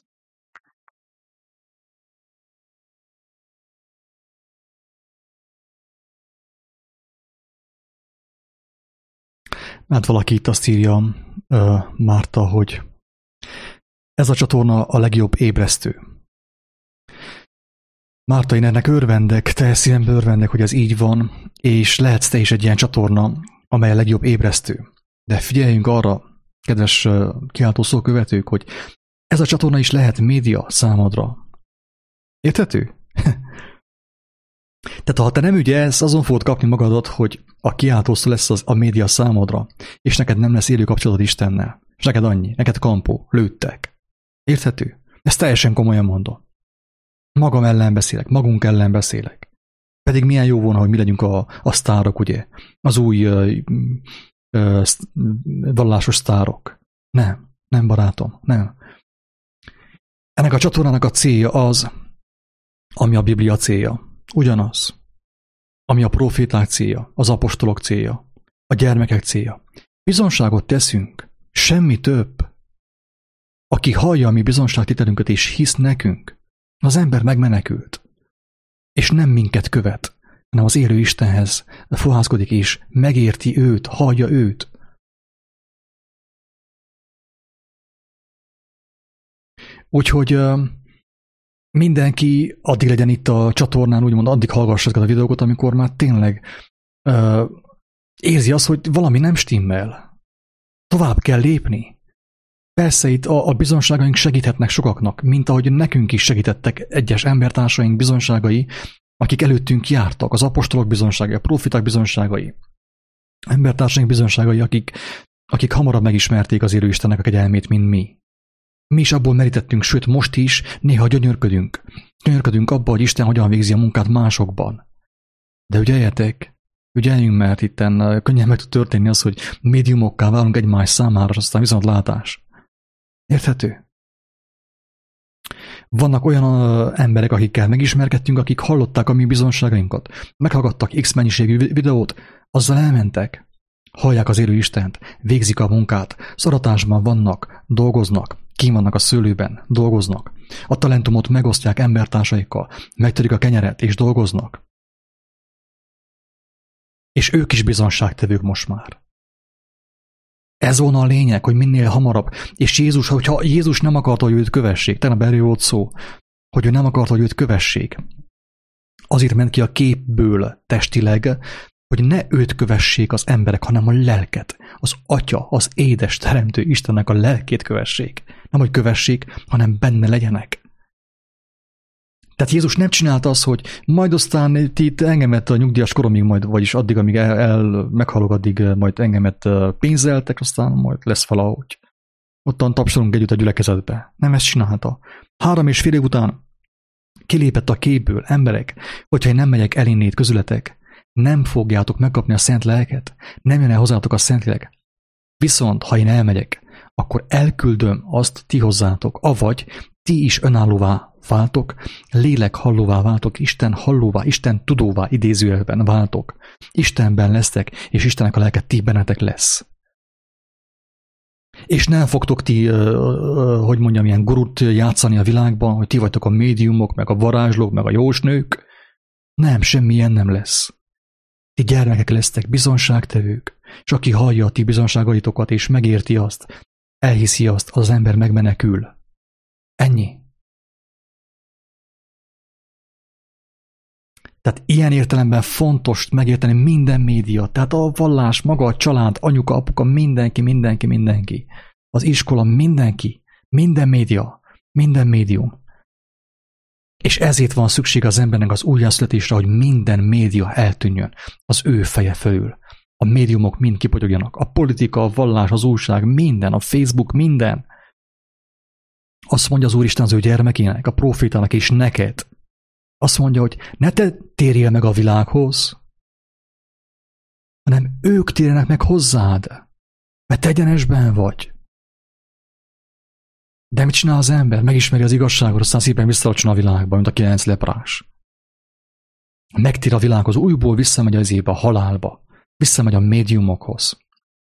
Hát valaki itt azt írja, uh, Márta, hogy ez a csatorna a legjobb ébresztő. Márta, én ennek örvendek, teljes szívemből örvendek, hogy ez így van, és lehetsz te is egy ilyen csatorna, amely a legjobb ébresztő. De figyeljünk arra, kedves uh, kiáltó szókövetők, hogy ez a csatorna is lehet média számodra. Érthető? Tehát ha te nem ügyelsz, azon fogod kapni magadat, hogy a kiáltószó lesz az, a média számodra, és neked nem lesz élő kapcsolatod Istennel. És neked annyi, neked kampó, lőttek. Érthető? Ezt teljesen komolyan mondom. Magam ellen beszélek, magunk ellen beszélek. Pedig milyen jó volna, hogy mi legyünk a, a sztárok, ugye? Az új ö, ö, vallásos sztárok. Nem, nem barátom, nem. Ennek a csatornának a célja az, ami a Biblia célja. Ugyanaz, ami a proféták célja, az apostolok célja, a gyermekek célja. Bizonságot teszünk, semmi több. Aki hallja a mi bizonságtételünket és hisz nekünk, az ember megmenekült. És nem minket követ, hanem az élő Istenhez fohászkodik és megérti őt, hallja őt. Úgyhogy mindenki addig legyen itt a csatornán, úgymond addig hallgassa ezeket a videókat, amikor már tényleg uh, érzi azt, hogy valami nem stimmel. Tovább kell lépni. Persze itt a, a bizonságaink segíthetnek sokaknak, mint ahogy nekünk is segítettek egyes embertársaink bizonságai, akik előttünk jártak, az apostolok bizonságai, a profiták bizonságai, embertársaink bizonságai, akik, akik hamarabb megismerték az élő Istennek a kegyelmét, mint mi. Mi is abból merítettünk, sőt most is néha gyönyörködünk. Gyönyörködünk abba, hogy Isten hogyan végzi a munkát másokban. De ügyeljetek, ügyeljünk, mert itten könnyen meg tud történni az, hogy médiumokká válunk egymás számára, és aztán viszontlátás. Érthető? Vannak olyan emberek, akikkel megismerkedtünk, akik hallották a mi bizonságainkat, meghallgattak X mennyiségű videót, azzal elmentek. Hallják az élő Istent, végzik a munkát, szaratásban vannak, dolgoznak, kín vannak a szőlőben, dolgoznak. A talentumot megosztják embertársaikkal, megtörik a kenyeret és dolgoznak. És ők is bizonságtevők most már. Ez volna a lényeg, hogy minél hamarabb. És Jézus, hogyha Jézus nem akarta, hogy őt kövessék, tegnap erről volt szó, hogy ő nem akarta, hogy őt kövessék. Azért ment ki a képből testileg, hogy ne őt kövessék az emberek, hanem a lelket. Az Atya, az édes teremtő Istennek a lelkét kövessék. Nem, hogy kövessék, hanem benne legyenek. Tehát Jézus nem csinálta azt, hogy majd aztán ti engemet a nyugdíjas koromig, majd, vagyis addig, amíg el, el meghalok, addig majd engemet pénzeltek, aztán majd lesz valahogy. Ottan tapsolunk együtt a gyülekezetbe. Nem ezt csinálta. Három és fél év után kilépett a képből, emberek, hogyha én nem megyek elinnét közületek, nem fogjátok megkapni a szent lelket, nem jön el hozzátok a szent lélek. Viszont, ha én elmegyek, akkor elküldöm azt ti hozzátok, avagy ti is önállóvá váltok, lélek hallóvá váltok, Isten hallóvá, Isten tudóvá idézőjelben váltok. Istenben lesztek, és Istennek a lelke ti bennetek lesz. És nem fogtok ti, hogy mondjam, ilyen gurút játszani a világban, hogy ti vagytok a médiumok, meg a varázslók, meg a jósnők. Nem, semmilyen nem lesz. Ti gyermekek lesztek, bizonságtevők, és aki hallja a ti bizonságaitokat, és megérti azt, elhiszi azt, az ember megmenekül. Ennyi. Tehát ilyen értelemben fontos megérteni minden média, tehát a vallás, maga a család, anyuka, apuka, mindenki, mindenki, mindenki. Az iskola, mindenki, minden média, minden médium. És ezért van szükség az embernek az újjászületésre, hogy minden média eltűnjön az ő feje fölül. A médiumok mind kipogyogjanak. A politika, a vallás, az újság, minden, a Facebook, minden. Azt mondja az Úristen az ő gyermekének, a profétának és neked. Azt mondja, hogy ne te térjél meg a világhoz, hanem ők térjenek meg hozzád, mert te egyenesben vagy. De mit csinál az ember? Megismeri az igazságot, aztán szépen visszalacson a világba, mint a kilenc leprás. Megtér a világhoz, újból visszamegy az ébe, a halálba, visszamegy a médiumokhoz.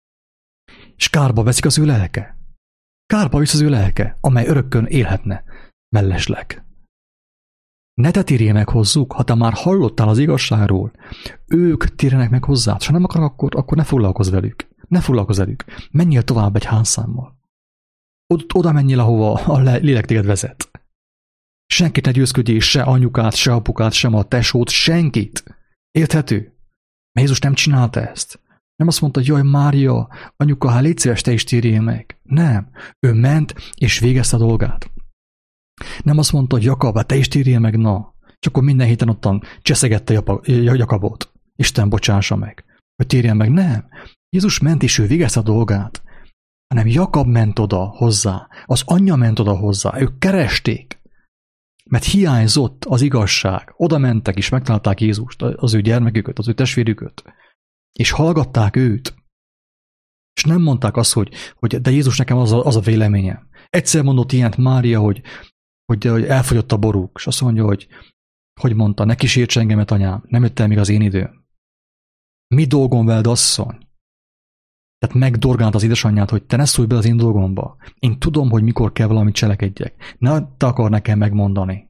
És kárba veszik az ő lelke. Kárba visz az ő lelke, amely örökkön élhetne mellesleg. Ne te térjél meg hozzuk, ha te már hallottál az igazságról, ők térjenek meg hozzád, és ha nem akarnak, akkor, akkor ne foglalkozz velük. Ne foglalkozz velük. Menjél tovább egy házszámmal. Oda menjél, ahova a lélek téged vezet. Senkit ne győzködjél, se anyukát, se apukát, sem a tesót, senkit. Érthető? Mert Jézus nem csinálta ezt. Nem azt mondta, hogy jaj, Mária, anyuka, hát légy szíves, te is térjél meg. Nem. Ő ment, és végezte a dolgát. Nem azt mondta, hogy Jakab, hát te is térjél meg, na. És akkor minden héten ottan cseszegette Jakabot. Isten bocsássa meg. Hogy térjen meg. Nem. Jézus ment, és ő végezte a dolgát. Hanem Jakab ment oda hozzá. Az anyja ment oda hozzá. Ők keresték. Mert hiányzott az igazság. Oda mentek, és megtalálták Jézust, az ő gyermeküket, az ő testvérüket. És hallgatták őt. És nem mondták azt, hogy, hogy de Jézus, nekem az a, az a véleményem. Egyszer mondott ilyent Mária, hogy Hogy, hogy elfogyott a borúk, és azt mondja, hogy hogy mondta, ne kísérts engemet, anyám, nem jött el még az én időm. Mi dolgom veled, asszony? Tehát megdorgált az édesanyját, hogy te ne szólj be az én dolgomba. Én tudom, hogy mikor kell valamit cselekedjek. Ne te akar nekem megmondani.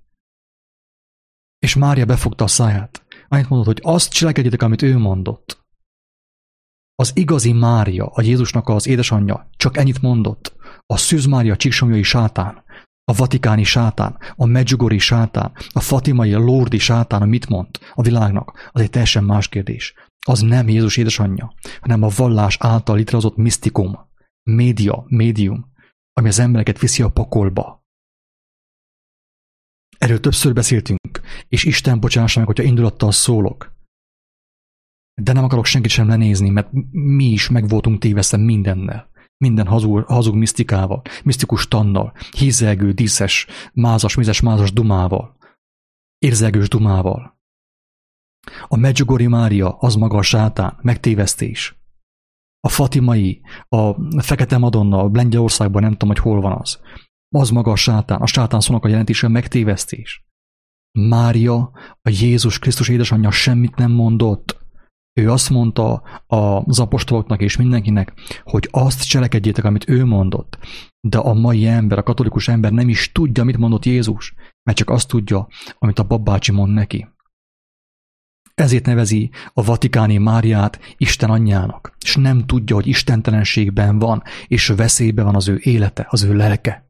És Mária befogta a száját. Annyit mondott, hogy azt cselekedjétek, amit ő mondott. Az igazi Mária, a Jézusnak az édesanyja, csak ennyit mondott. A Szűz Mária csíksomlyai sátán, a vatikáni sátán, a medjugorji sátán, a fatimai, a lordi sátán, mit mond a világnak, az egy teljesen más kérdés. Az nem Jézus édesanyja, hanem a vallás által létrehozott misztikum, média, médium, ami az embereket viszi a pokolba. Erről többször beszéltünk, és Isten bocsássa meg, hogyha indulattal szólok. De nem akarok senkit sem lenézni, mert mi is meg voltunk tévesztve mindennel. Minden hazug, hazug misztikával, misztikus tannal, hízelgő, díszes, mázas, mizes, mázas dumával, érzelgős dumával. A Medjugorji Mária, az maga a sátán, megtévesztés. A fatimai, a Fekete Madonna, a Lengyelországban, nem tudom, hogy hol van az. Az maga a sátán, a sátán szónak a jelentése megtévesztés. Mária, a Jézus Krisztus édesanyja semmit nem mondott. Ő azt mondta az apostoloknak és mindenkinek, hogy azt cselekedjétek, amit ő mondott. De a mai ember, a katolikus ember nem is tudja, mit mondott Jézus, mert csak azt tudja, amit a babácsi mond neki. Ezért nevezi a vatikáni Máriát Isten anyjának, és nem tudja, hogy istentelenségben van, és veszélyben van az ő élete, az ő lelke.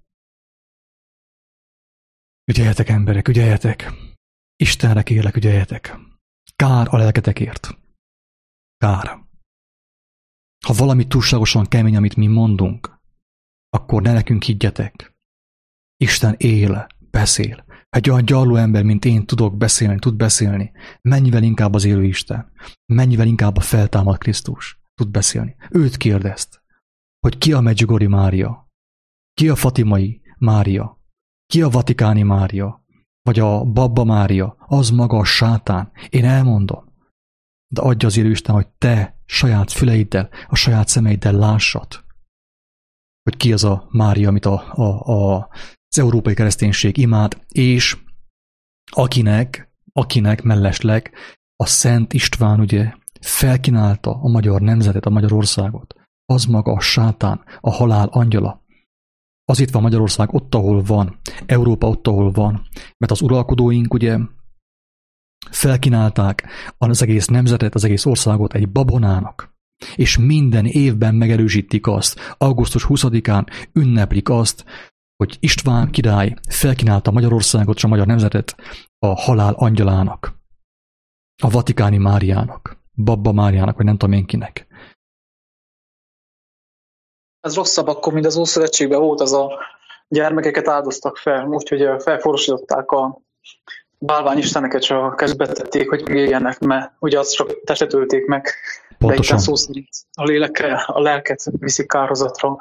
Ügyeljetek, emberek, ügyeljetek! Istenre kérlek, ügyeljetek! Kár a lelketekért! kár. Ha valami túlságosan kemény, amit mi mondunk, akkor ne nekünk higgyetek. Isten él, beszél. Egy olyan gyarló ember, mint én tudok beszélni, tud beszélni. Mennyivel inkább az élő Isten. Mennyivel inkább a feltámad Krisztus tud beszélni. Őt kérdezt, hogy ki a Medjugorji Mária, ki a Fatimai Mária, ki a Vatikáni Mária, vagy a Babba Mária, az maga a sátán. Én elmondom. De adja az élő Isten, hogy te saját füleiddel, a saját szemeiddel lássad, hogy ki az a Mária, amit a, a, a, az európai kereszténység imád, és akinek, akinek mellesleg a Szent István ugye felkínálta a magyar nemzetet, a Magyarországot, az maga a sátán, a halál angyala. Az itt van Magyarország ott, ahol van, Európa ott, ahol van, mert az uralkodóink ugye felkínálták az egész nemzetet, az egész országot egy babonának, és minden évben megerősítik azt, augusztus huszadikán ünneplik azt, hogy István király felkínálta Magyarországot és a magyar nemzetet a halál angyalának, a Vatikáni Máriának, Babba Máriának, vagy nem tudom én kinek. Ez rosszabb akkor, mint az Ószövetségben volt, az a gyermekeket áldoztak fel, úgyhogy felforosították a bálványisteneket, csak a kezbe tették, hogy megéljenek, mert ugye azt csak testet ölték meg, pontosan. de szó szerint a lélekkel, a lelket viszik kárhozatra.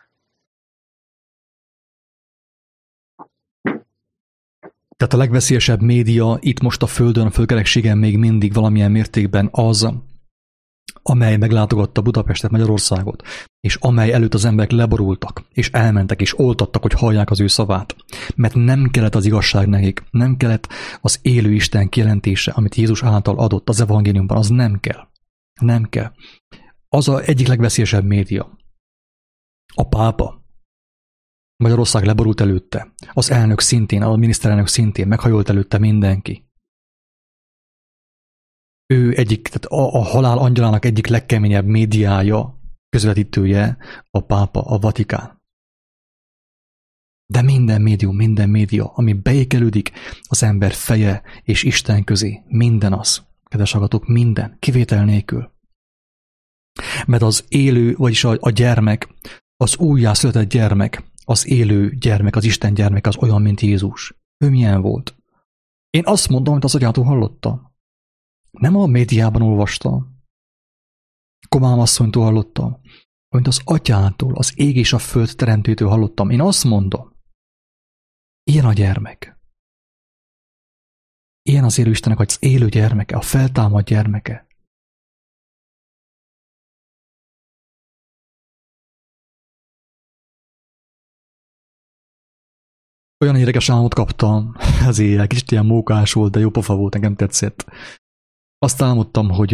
Tehát a legveszélyesebb média itt most a Földön, a földkerekségen még mindig valamilyen mértékben az, amely meglátogatta Budapestet, Magyarországot, és amely előtt az emberek leborultak, és elmentek, és oltattak, hogy hallják az ő szavát. Mert nem kellett az igazság nekik, nem kellett az élő Isten kijelentése, amit Jézus által adott az evangéliumban, az nem kell. Nem kell. Az az egyik legveszélyesebb média. A pápa. Magyarország leborult előtte. Az elnök szintén, a miniszterelnök szintén, meghajolt előtte mindenki. Ő egyik, tehát a, a halál angyalának egyik legkeményebb médiája, közvetítője a pápa, a Vatikán. De minden médium, minden média, ami beékelődik az ember feje és Isten közé, minden az, kedves hallgatók, minden, kivétel nélkül. Mert az élő, vagyis a, a gyermek, az újjászületett gyermek, az élő gyermek, az Isten gyermek az olyan, mint Jézus. Ő milyen volt? Én azt mondom, amit az agyától hallottam. Nem a médiában olvastam. Komám asszonytól hallottam, amit az atyától, az ég és a föld teremtőtől hallottam. Én azt mondom, ilyen a gyermek. Ilyen az élő Istennek, az élő gyermeke, a feltámadt gyermeke. Olyan érdekes álmot kaptam, az éjjel, kicsit ilyen mókás volt, de jó pofa volt, nekem tetszett. Azt álmodtam, hogy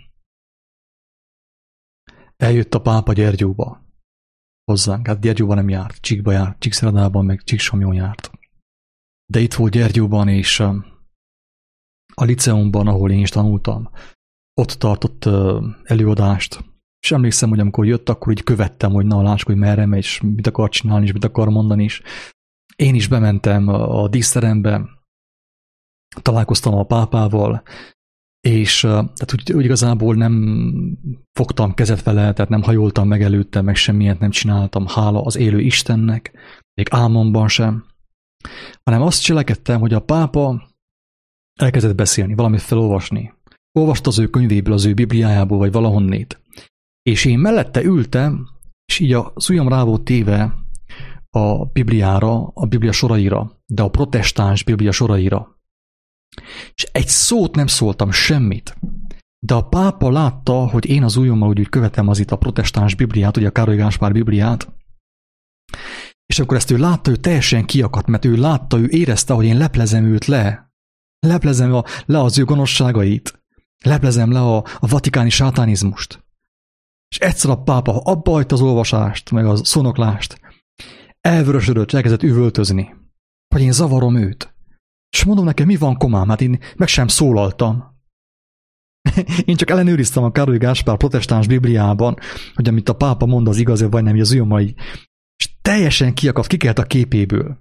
eljött a pápa Gyergyóba hozzánk. Hát Gyergyóba nem járt, Csíkba járt, Csíkszeredában, meg Csíksomlyón járt. De itt volt Gyergyóban, és a liceumban, ahol én is tanultam, ott tartott előadást. És emlékszem, hogy amikor jött, akkor így követtem, hogy na, lássuk, hogy merre megy, és mit akar csinálni, és mit akar mondani is. Én is bementem a díszterembe, találkoztam a pápával, és tehát úgy, úgy igazából nem fogtam kezet vele, tehát nem hajoltam meg előtte, meg semmilyet nem csináltam, hála az élő Istennek, még álmomban sem, hanem azt cselekedtem, hogy a pápa elkezdett beszélni, valamit felolvasni. Olvasta az ő könyvéből, az ő bibliájából, vagy valahonnét. És én mellette ültem, és így a ujjam rá volt téve a Bibliára, a Biblia soraira, de a protestáns Biblia soraira. És egy szót nem szóltam, semmit. De a pápa látta, hogy én az ujjammal úgy, úgy követem az itt a protestáns Bibliát, ugye a Károly Gáspár Bibliát, és akkor ezt ő látta, ő teljesen kiakadt, mert ő látta, ő érezte, hogy én leplezem őt le. Leplezem a, le az ő gonoszságait. Leplezem le a, a vatikáni sátánizmust. És egyszer a pápa abba hagyta az olvasást, meg az szónoklást, elvörösödött, elkezdett üvöltözni, hogy én zavarom őt. És mondom nekem, mi van, komám? Hát én meg sem szólaltam. Én csak ellenőriztem a Károly Gáspár protestáns Bibliában, hogy amit a pápa mond, az igaz, vagy nem, hogy az ujjammal így, és teljesen kiakadt, kikelt a képéből.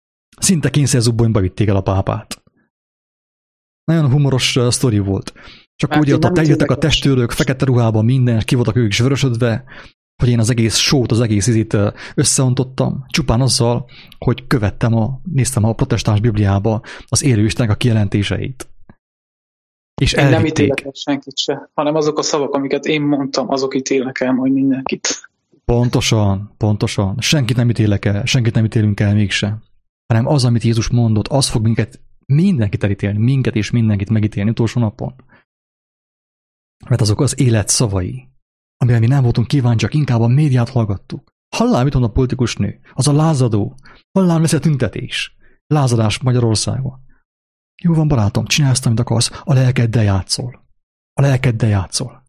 Szinte kényszerzubbonyba vitték el a pápát. Nagyon humoros uh, sztori volt. És akkor ugye ott eljöttek a testőrök, fekete ruhában minden, és ki voltak ők is vörösödve, hogy én az egész sót, az egész izit összeontottam, csupán azzal, hogy követtem, a, néztem a protestáns Bibliába az élő Istennek a kijelentéseit. És én nem ítélek el senkit se, hanem azok a szavak, amiket én mondtam, azok ítélnek el majd mindenkit. Pontosan, pontosan. Senkit nem ítélek el, senkit nem ítélünk el mégse. Hanem az, amit Jézus mondott, az fog minket, mindenkit elítélni, minket és mindenkit megítélni utolsó napon. Mert azok az élet szavai, amire mi nem voltunk kíváncsiak, inkább a médiát hallgattuk. Hallám, mit mond a politikus nő? Az a lázadó. Hallám, lesz a tüntetés. Lázadás Magyarországon. Jó van, barátom, csinálj azt, amit akarsz, a lelkeddel játszol. A lelkeddel játszol.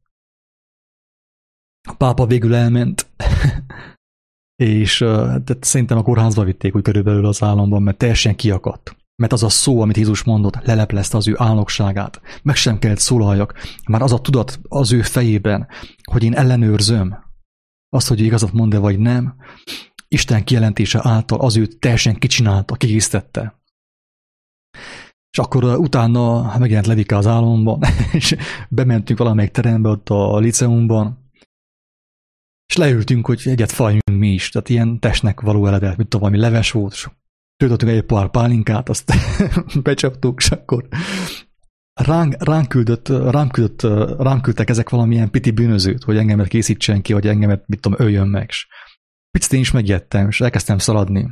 A pápa végül elment, és uh, szerintem a kórházba vitték úgy körülbelül az államban, mert teljesen kiakadt. Mert az a szó, amit Jézus mondott, leleplezte az ő álnokságát. Meg sem kellett szólaljak. Már az a tudat az ő fejében, hogy én ellenőrzöm azt, hogy igazat mond-e vagy nem, Isten kijelentése által az őt teljesen kicsinálta, kikészítette. És akkor utána megjelent Levike az álomban, és bementünk valamelyik terembe ott a liceumban, és leültünk, hogy egyet faljunk mi is, tehát ilyen testnek való eredet, mint valami leves volt, és töltöttünk egy pár pálinkát, azt becsaptuk, és akkor ránk, ránk, küldött, ránk, küldött, ránk küldtek ezek valamilyen piti bűnözőt, hogy engemet készítsen ki, hogy engemet, mit tudom, öljön meg. És picit én is megijedtem, és elkezdtem szaladni.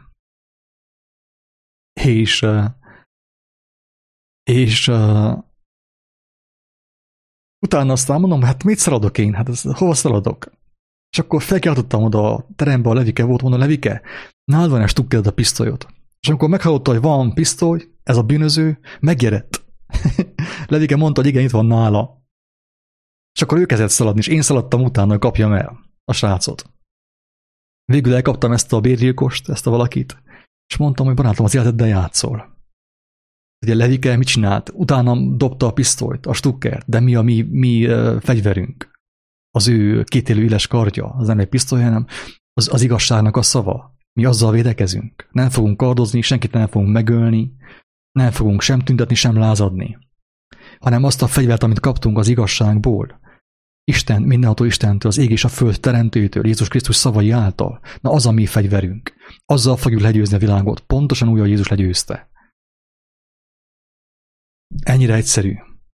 És és uh, utána aztán mondom, hát mit szaladok én? Hát ez, hova szaladok? És akkor felkiáltottam oda a terembe, a Levike volt, mondom, Levike, nálad van egy stukked a pisztolyot. És amikor meghallotta, hogy van pisztoly, ez a bűnöző, megjerett. Levike mondta, hogy igen, itt van nála. És akkor ő kezdett szaladni, és én szaladtam utána, hogy kapjam el a srácot. Végül elkaptam ezt a bérgyilkost, ezt a valakit, és mondtam, hogy barátom, az életeddel játszol. Ugye Levike mit csinált? Utána dobta a pisztolyt, a stukkert, de mi a mi, mi uh, fegyverünk? Az ő kétélő éles kardja, az nem egy pisztoly, hanem az, az igazságnak a szava. Mi azzal védekezünk. Nem fogunk kardozni, senkit nem fogunk megölni, nem fogunk sem tüntetni, sem lázadni. Hanem azt a fegyvert, amit kaptunk az igazságból, Isten, mindenható Istentől, az ég és a föld teremtőjétől, Jézus Krisztus szavai által, na az a mi fegyverünk. Azzal fogjuk legyőzni a világot, pontosan úgy, ahogy Jézus legyőzte. Ennyire egyszerű.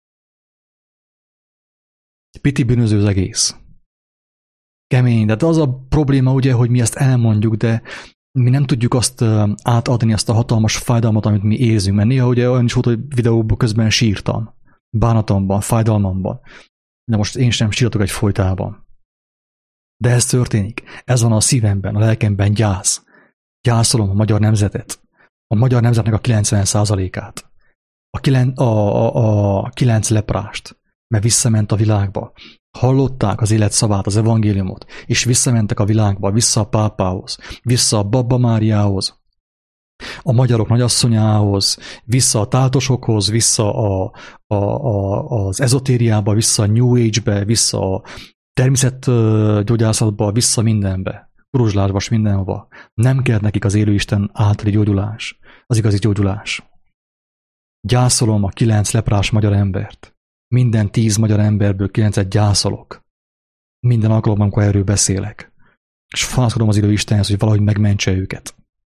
Piti bűnöző az egész. Kemény, de az a probléma ugye, hogy mi ezt elmondjuk, de mi nem tudjuk azt átadni, azt a hatalmas fájdalmat, amit mi érzünk, mert néha ugye olyan is volt, hogy videóban közben sírtam. Bánatomban, fájdalmamban. De most én sem síratok egy folytában. De ez történik. Ez van a szívemben, a lelkemben gyász. Gyászolom a magyar nemzetet. A magyar nemzetnek a kilencven százalékát. A, kilen, a, a, a kilenc leprást, mert visszament a világba. Hallották az élet szavát, az evangéliumot, és visszamentek a világba, vissza a pápához, vissza a Babba Máriához, a magyarok nagyasszonyához, vissza a táltosokhoz, vissza a, a, a, az ezotériába, vissza a New Age-be, vissza a természetgyógyászatba, vissza mindenbe, kuruzslásba, s mindenhova. Nem kell nekik az élő Isten általi gyógyulás, az igazi gyógyulás. Gyászolom a kilenc leprás magyar embert. Minden tíz magyar emberből kilencet gyászolok. Minden alkalommal, amikor erről beszélek. És fászkodom az élő Istenhez, hogy valahogy megmentse őket.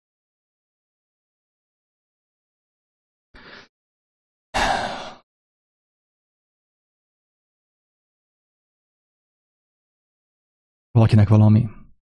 Valakinek valami?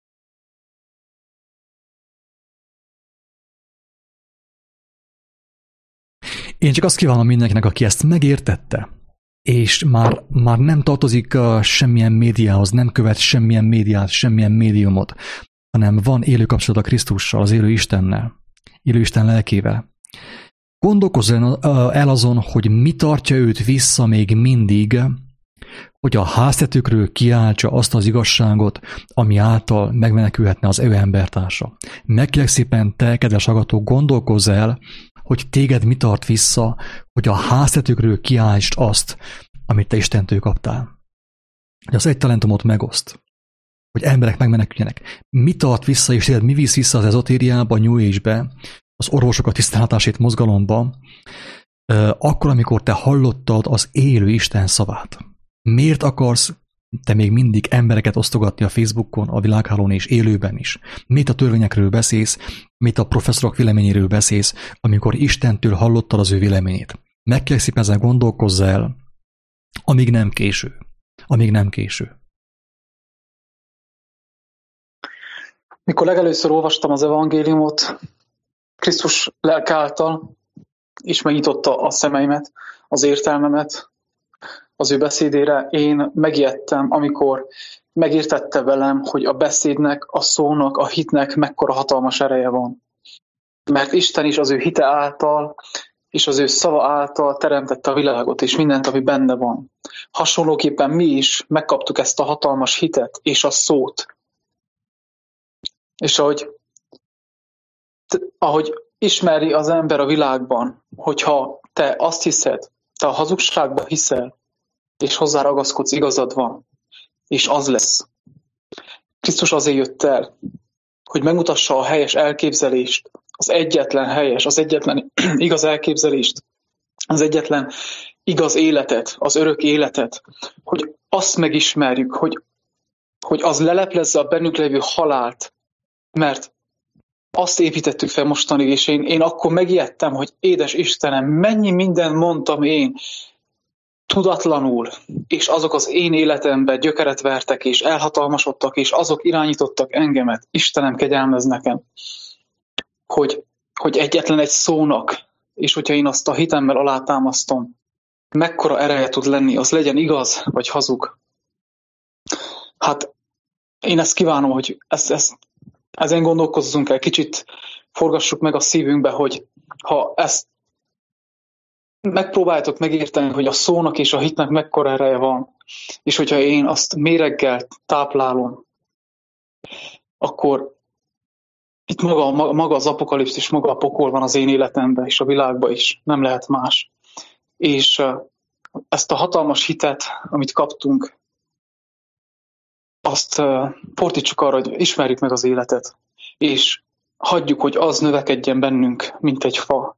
Én csak azt kívánom mindenkinek, aki ezt megértette, és már, már nem tartozik uh, semmilyen médiához, nem követ semmilyen médiát, semmilyen médiumot, hanem van élő kapcsolat a Krisztussal, az élő Istennel, élő Isten lelkével. Gondolkozzon el azon, hogy mi tartja őt vissza még mindig, hogy a háztetőkről kiáltsa azt az igazságot, ami által megmenekülhetne az ő embertársa. Megkérlek szépen, te, kedves hallgató, gondolkozz el, hogy téged mi tart vissza, hogy a háztetőkről kiáltsd azt, amit te Istentől kaptál. Hogy az egy talentumot megoszt, hogy emberek megmeneküljenek. Mi tart vissza, és téged mi visz vissza az ezotériába, a New Age-be, az orvosok a tisztánlátásét mozgalomba, akkor, amikor te hallottad az élő Isten szavát. Miért akarsz te még mindig embereket osztogatni a Facebookon, a világhálón és élőben is? Miért a törvényekről beszélsz, miért a professzorok véleményéről beszélsz, amikor Istentől hallottad az ő véleményét? Meg kell szépen ezen gondolkozz el, amíg nem késő. Amíg nem késő. Mikor legelőször olvastam az evangéliumot, Krisztus lelke által, és megnyitotta a szemeimet, az értelmemet az ő beszédére, én megijedtem, amikor megértette velem, hogy a beszédnek, a szónak, a hitnek mekkora hatalmas ereje van. Mert Isten is az ő hite által, és az ő szava által teremtette a világot, és mindent, ami benne van. Hasonlóképpen mi is megkaptuk ezt a hatalmas hitet, és a szót. És ahogy, ahogy ismeri az ember a világban, hogyha te azt hiszed, te a hazugságba hiszel, és hozzá ragaszkodsz, igazad van, és az lesz. Krisztus azért jött el, hogy megmutassa a helyes elképzelést, az egyetlen helyes, az egyetlen igaz elképzelést, az egyetlen igaz életet, az örök életet, hogy azt megismerjük, hogy, hogy az leleplezze a bennünk lévő halált, mert azt építettük fel mostanig, és én, én akkor megijedtem, hogy édes Istenem, mennyi mindent mondtam én tudatlanul, és azok az én életemben gyökeret vertek, és elhatalmasodtak, és azok irányítottak engemet. Istenem, kegyelmez nekem, hogy, hogy egyetlen egy szónak, és hogyha én azt a hitemmel alátámasztom, mekkora ereje tud lenni, az legyen igaz, vagy hazug. Hát én ezt kívánom, hogy ezt, ezt, ezen gondolkozzunk el, kicsit forgassuk meg a szívünkbe, hogy ha ezt megpróbáljátok megérteni, hogy a szónak és a hitnek mekkora ereje van, és hogyha én azt méreggel táplálom, akkor itt maga, maga az apokalipszis, maga a pokol van az én életemben és a világban is, nem lehet más. És ezt a hatalmas hitet, amit kaptunk, azt fordítsuk arra, hogy ismerjük meg az életet, és hagyjuk, hogy az növekedjen bennünk, mint egy fa,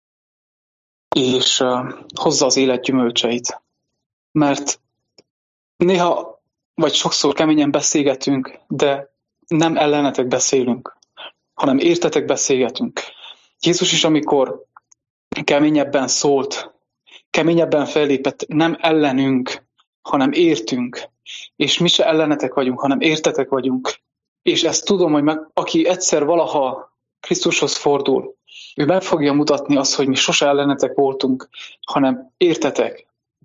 és hozza az élet gyümölcseit. Mert néha, vagy sokszor keményen beszélgetünk, de nem ellenetek beszélünk, hanem értetek beszélgetünk. Jézus is, amikor keményebben szólt, keményebben fellépett, nem ellenünk, hanem értünk. És mi se ellenetek vagyunk, hanem értetek vagyunk. És ezt tudom, hogy meg, aki egyszer valaha Krisztushoz fordul, ő meg fogja mutatni azt, hogy mi sose ellenetek voltunk, hanem értetek.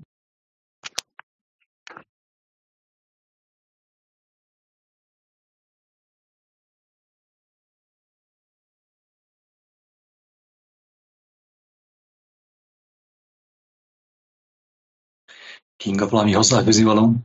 Kinga, valami hozzáfűzni való?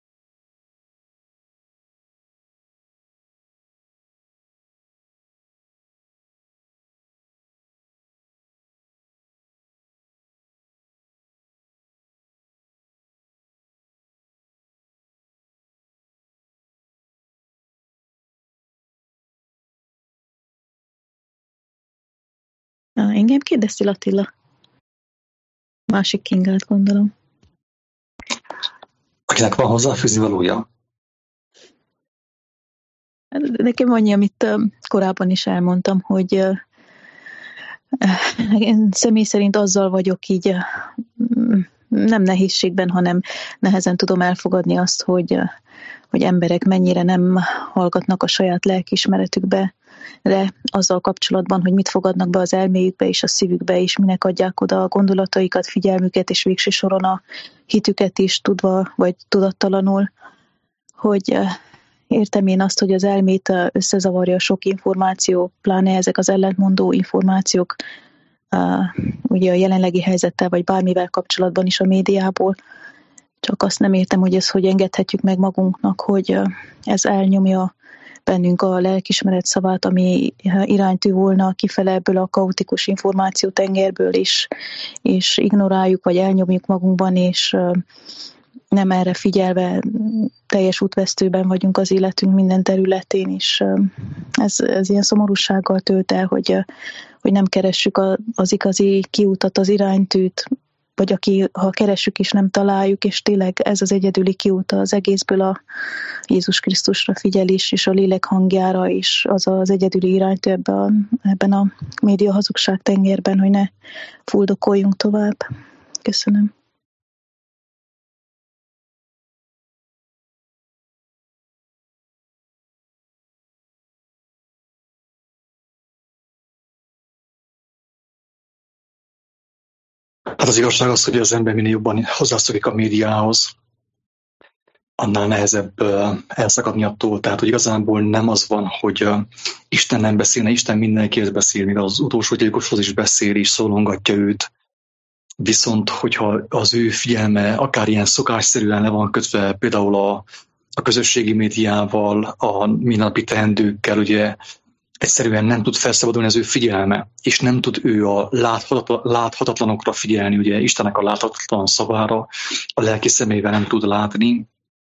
Na, engem kérdeztél, Attila? Másik Kingát, gondolom. Akinek van hozzáfűzni valója? Nekem annyi, amit korábban is elmondtam, hogy én személy szerint azzal vagyok így nem nehézségben, hanem nehezen tudom elfogadni azt, hogy, hogy emberek mennyire nem hallgatnak a saját lelkiismeretükbe, de azzal kapcsolatban, hogy mit fogadnak be az elméjükbe és a szívükbe, és minek adják oda a gondolataikat, figyelmüket, és végső soron a hitüket is tudva, vagy tudattalanul, hogy értem én azt, hogy az elmét összezavarja sok információ, pláne ezek az ellentmondó információk, ugye a jelenlegi helyzettel, vagy bármivel kapcsolatban is a médiából. Csak azt nem értem, hogy ezt hogy engedhetjük meg magunknak, hogy ez elnyomja bennünk a lelkismeret szavát, ami iránytű volna kifele ebből a kaotikus információtengerből is, és ignoráljuk, vagy elnyomjuk magunkban, és nem erre figyelve teljes útvesztőben vagyunk az életünk minden területén, és ez, ez ilyen szomorúsággal tölt el, hogy, hogy nem keressük az igazi kiutat, az iránytűt, vagy aki, ha keressük is, nem találjuk, és tényleg ez az egyedüli kiút az egészből a Jézus Krisztusra figyelés, és a lélek hangjára, és az az egyedüli iránytű ebben a, ebben a média hazugság tengerben, hogy ne fuldokoljunk tovább. Köszönöm. Hát az igazság az, hogy az ember minél jobban hozzászokik a médiához, annál nehezebb elszakadni attól. Tehát, hogy igazából nem az van, hogy Isten nem beszélne, Isten mindenkihez beszél, még az utolsó gyilkoshoz is beszél, és szólongatja őt. Viszont, hogyha az ő figyelme akár ilyen szokásszerűen le van kötve, például a, a közösségi médiával, a mindennapi teendőkkel, ugye egyszerűen nem tud felszabadulni az ő figyelme, és nem tud ő a láthatatlanokra figyelni, ugye Istennek a láthatatlan szavára, a lelki szemével nem tud látni,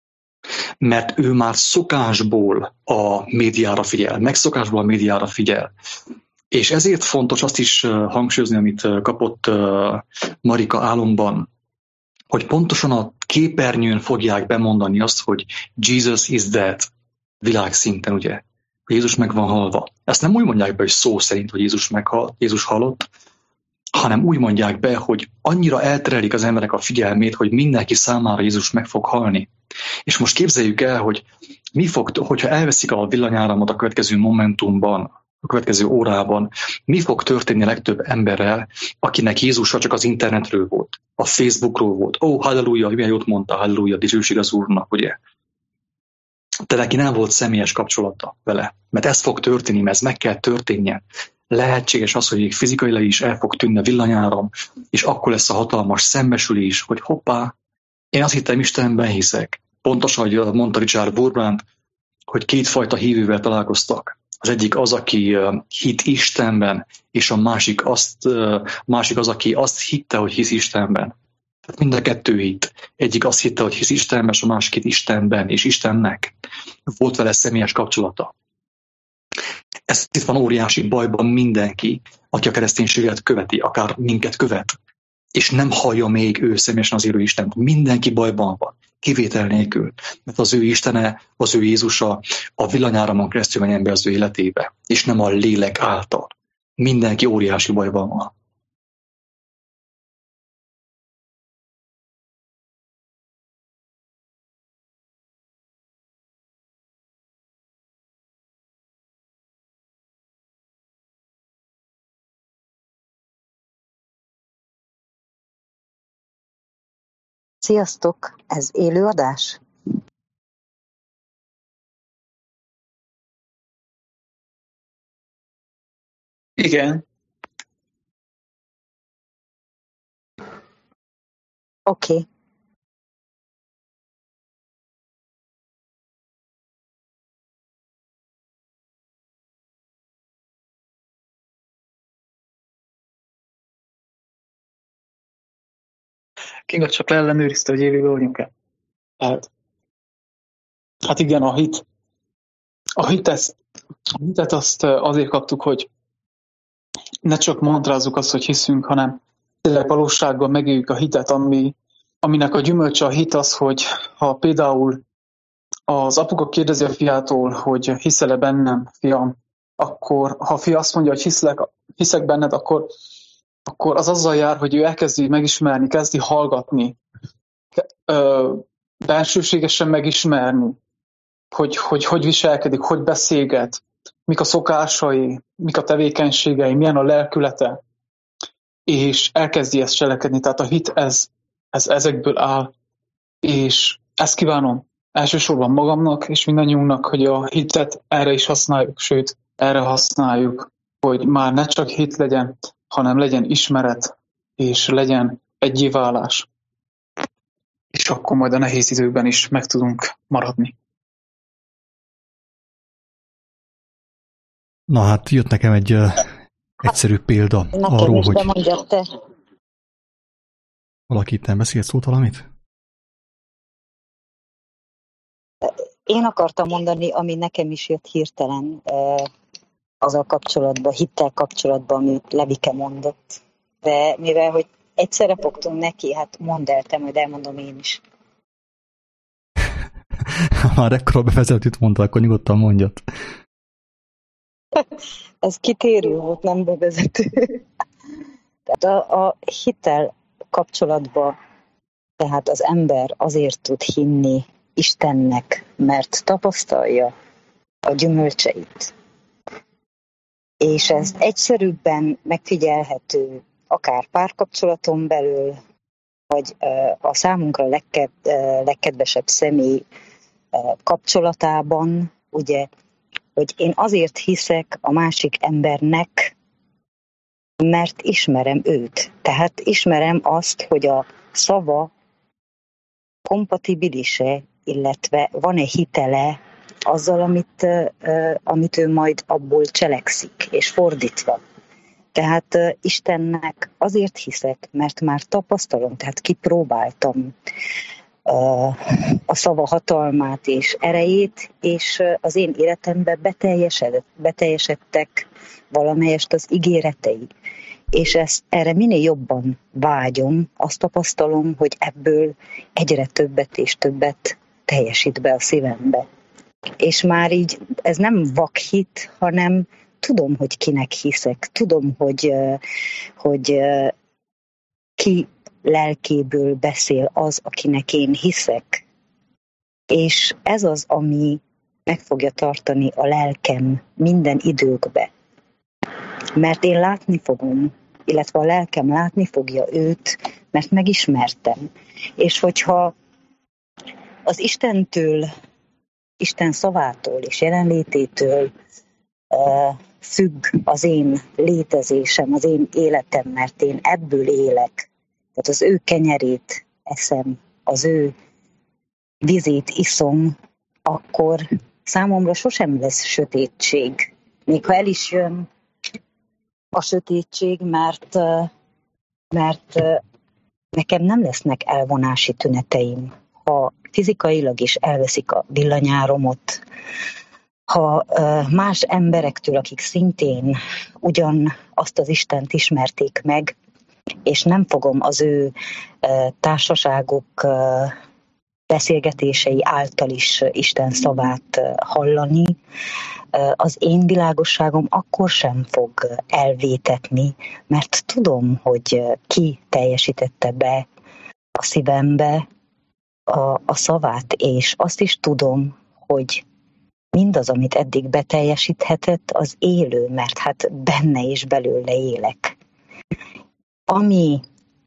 mert ő már szokásból a médiára figyel, megszokásból a médiára figyel. És ezért fontos azt is hangsúlyozni, amit kapott Marika álomban, hogy pontosan a képernyőn fogják bemondani azt, hogy Jesus is dead, világszinten, ugye, hogy Jézus meg van halva. Ezt nem úgy mondják be, hogy szó szerint, hogy Jézus meghalt, Jézus halott, hanem úgy mondják be, hogy annyira elterelik az emberek a figyelmét, hogy mindenki számára Jézus meg fog halni. És most képzeljük el, hogy mi fog, hogyha elveszik a villanyáramot a következő momentumban, a következő órában, mi fog történni a legtöbb emberrel, akinek Jézusra csak az internetről volt, a Facebookról volt. Ó, halleluja, milyen jót mondta, halleluja, dicsőség az Úrnak, ugye? De neki nem volt személyes kapcsolata vele. Mert ez fog történni, mert ez meg kell történnie. Lehetséges az, hogy fizikailag is el fog tűnni a villanyáram, és akkor lesz a hatalmas szembesülés, hogy hoppá, én azt hittem, Istenben hiszek. Pontosan, ahogy mondta Richard Wurmbrand, hogy kétfajta hívővel találkoztak. Az egyik az, aki hit Istenben, és a másik, azt, másik az, aki azt hitte, hogy hisz Istenben. Tehát mind a kettő hit. Egyik azt hitte, hogy hisz Istenben, és a másik hit Istenben, és Istennek. Volt vele személyes kapcsolata. Ez itt van óriási bajban mindenki, aki a kereszténységet követi, akár minket követ, és nem hallja még ő személyesen az élő Istent. Mindenki bajban van, kivétel nélkül. Mert az ő Istene, az ő Jézusa a villanyáramon keresztül menjen be az ő életébe, és nem a lélek által. Mindenki óriási bajban van. Sziasztok! Ez élő adás? Igen. Oké. Okay. Kinga csak leellenőrizte, hogy élőben vagyunk-e. Hát, hát igen, a hit. A, hitet, a hitet azt azért kaptuk, hogy ne csak mantrázzuk azt, hogy hiszünk, hanem tényleg valóságban megéljük a hitet, ami, aminek a gyümölcse a hit az, hogy ha például az apuka kérdezi a fiától, hogy hiszel-e bennem, fiam, akkor ha a fia azt mondja, hogy hiszlek, hiszek benned, akkor, akkor az azzal jár, hogy ő elkezdi megismerni, kezdi hallgatni, ö, bensőségesen megismerni, hogy, hogy hogy viselkedik, hogy beszélget, mik a szokásai, mik a tevékenységei, milyen a lelkülete, és elkezdi ezt cselekedni. Tehát a hit ez, ez ezekből áll, és ezt kívánom elsősorban magamnak és mindannyiunknak, hogy a hitet erre is használjuk, sőt, erre használjuk, hogy már ne csak hit legyen, hanem legyen ismeret, és legyen egyéválás. És akkor majd a nehéz időkben is meg tudunk maradni. Na hát jött nekem egy uh, egyszerű példa Nekem arról, is, hogy... de mondjad te. Valaki itt nem beszélt szót valamit? én akartam mondani, ami nekem is jött hirtelen azzal kapcsolatban, hittel kapcsolatban, amit Levike mondott. De mivel, hogy egyszerre fogtunk neki, hát mondd el te, majd elmondom én is. Ha már ekkora bevezetőt mondta, akkor nyugodtan mondjad. Ez kitérő volt, nem bevezető. Tehát a, a hittel kapcsolatban, tehát az ember azért tud hinni Istennek, mert tapasztalja a gyümölcseit. És ez egyszerűbben megfigyelhető akár párkapcsolaton belül, vagy a számunkra legked, legkedvesebb személy kapcsolatában, ugye, hogy én azért hiszek a másik embernek, mert ismerem őt. Tehát ismerem azt, hogy a szava kompatibilise, illetve van-e hitele azzal, amit, amit ő majd abból cselekszik, és fordítva. Tehát Istennek azért hiszek, mert már tapasztalom, tehát kipróbáltam a szava hatalmát és erejét, és az én életembe beteljesedett, beteljesedtek valamelyest az ígéretei. És ezt, erre minél jobban vágyom, azt tapasztalom, hogy ebből egyre többet és többet teljesít be a szívembe. És már így ez nem vakhit, hanem tudom, hogy kinek hiszek, tudom, hogy, hogy ki lelkéből beszél az, akinek én hiszek. És ez az, ami meg fogja tartani a lelkem minden időkbe. Mert én látni fogom, illetve a lelkem látni fogja őt, mert megismertem. És hogyha az Istentől, Isten szavától és jelenlététől uh, függ az én létezésem, az én életem, mert én ebből élek, tehát az ő kenyerét eszem, az ő vizét iszom, akkor számomra sosem lesz sötétség. Még ha el is jön a sötétség, mert, mert nekem nem lesznek elvonási tüneteim. Ha fizikailag is elveszik a villanyáromot, ha más emberektől, akik szintén ugyan azt az Istent ismerték meg, és nem fogom az ő társaságok beszélgetései által is Isten szavát hallani, az én világosságom akkor sem fog elvétetni, mert tudom, hogy ki teljesítette be a szívembe a, a szavát, és azt is tudom, hogy mindaz, amit eddig beteljesíthetett, az élő, mert hát benne és belőle élek. Ami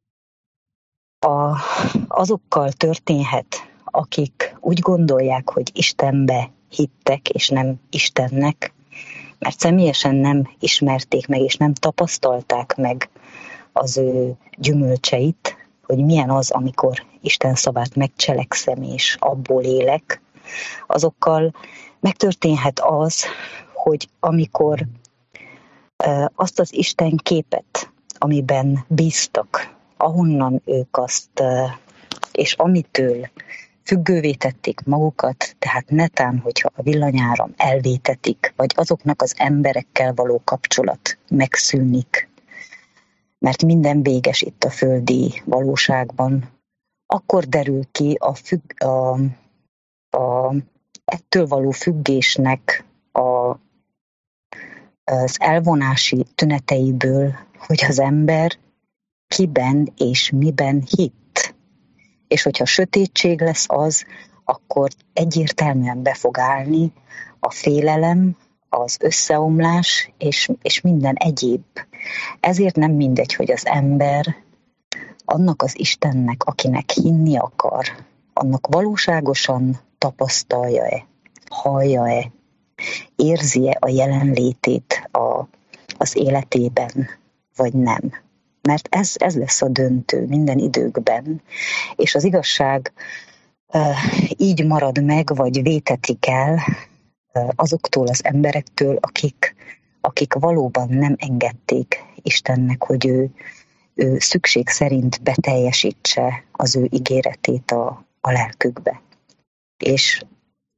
a, azokkal történhet, akik úgy gondolják, hogy Istenbe hittek, és nem Istennek, mert személyesen nem ismerték meg, és nem tapasztalták meg az ő gyümölcseit, hogy milyen az, amikor Isten szavát megcselekszem, és abból élek, azokkal megtörténhet az, hogy amikor azt az Isten képet, amiben bíztak, ahonnan ők azt, és amitől függővé tették magukat, tehát netán, hogyha a villanyáram elvétetik, vagy azoknak az emberekkel való kapcsolat megszűnik, mert minden véges itt a földi valóságban, akkor derül ki a, függ, a, a ettől való függésnek a, az elvonási tüneteiből, hogy az ember kiben és miben hitt. És hogyha sötétség lesz az, akkor egyértelműen be fog állni a félelem, az összeomlás és, és minden egyéb. Ezért nem mindegy, hogy az ember annak az Istennek, akinek hinni akar, annak valóságosan tapasztalja-e, hallja-e, érzi-e a jelenlétét a, az életében, vagy nem. Mert ez, ez lesz a döntő minden időkben, és az igazság uh, így marad meg, vagy vétetik el uh, azoktól az emberektől, akik, akik valóban nem engedték Istennek, hogy ő, ő szükség szerint beteljesítse az ő ígéretét a, a lelkükbe. És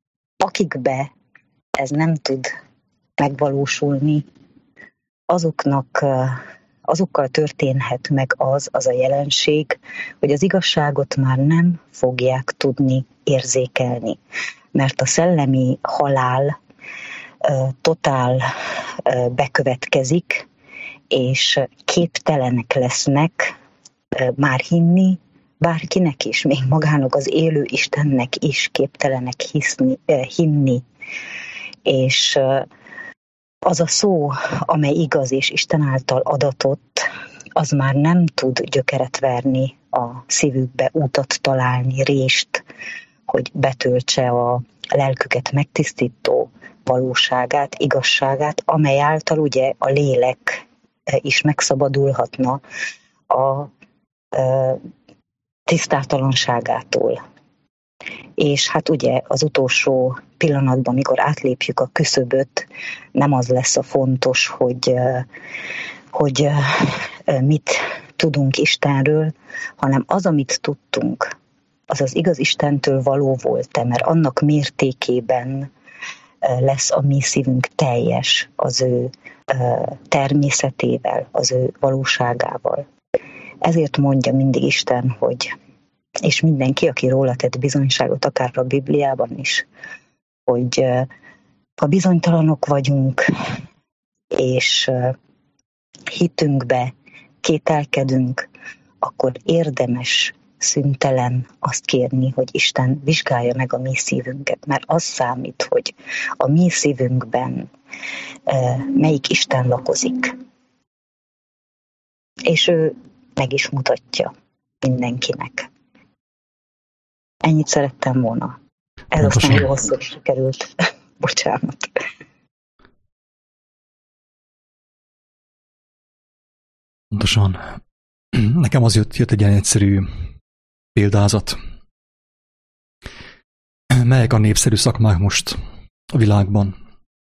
akikbe ez nem tud megvalósulni, azoknak, azokkal történhet meg az, az a jelenség, hogy az igazságot már nem fogják tudni érzékelni. Mert a szellemi halál totál bekövetkezik, és képtelenek lesznek már hinni, bárkinek is, még magának az élő Istennek is képtelenek hiszni, hinni. És az a szó, amely igaz és Isten által adatott, az már nem tud gyökeret verni a szívükbe, útat találni, rést, hogy betöltse a lelküket megtisztító valóságát, igazságát, amely által ugye a lélek is megszabadulhatna a tisztátalanságától. És hát ugye az utolsó pillanatban, amikor átlépjük a küszöböt, nem az lesz a fontos, hogy, hogy mit tudunk Istenről, hanem az, amit tudtunk, az az igaz Istentől való volt-e, mert annak mértékében lesz a mi szívünk teljes az ő természetével, az ő valóságával. Ezért mondja mindig Isten, hogy, és mindenki, aki róla tett bizonyságot, akár a Bibliában is, hogy ha bizonytalanok vagyunk, és hitünkbe kételkedünk, akkor érdemes szüntelen azt kérni, hogy Isten vizsgálja meg a mi szívünket, mert az számít, hogy a mi szívünkben melyik Isten lakozik. És ő meg is mutatja mindenkinek. Ennyit szerettem volna. Ez aztán jó hosszú sikerült. Bocsánat. Pontosan. Nekem az jött, jött egy ilyen egyszerű példázat. Melyek a népszerű szakmák most a világban,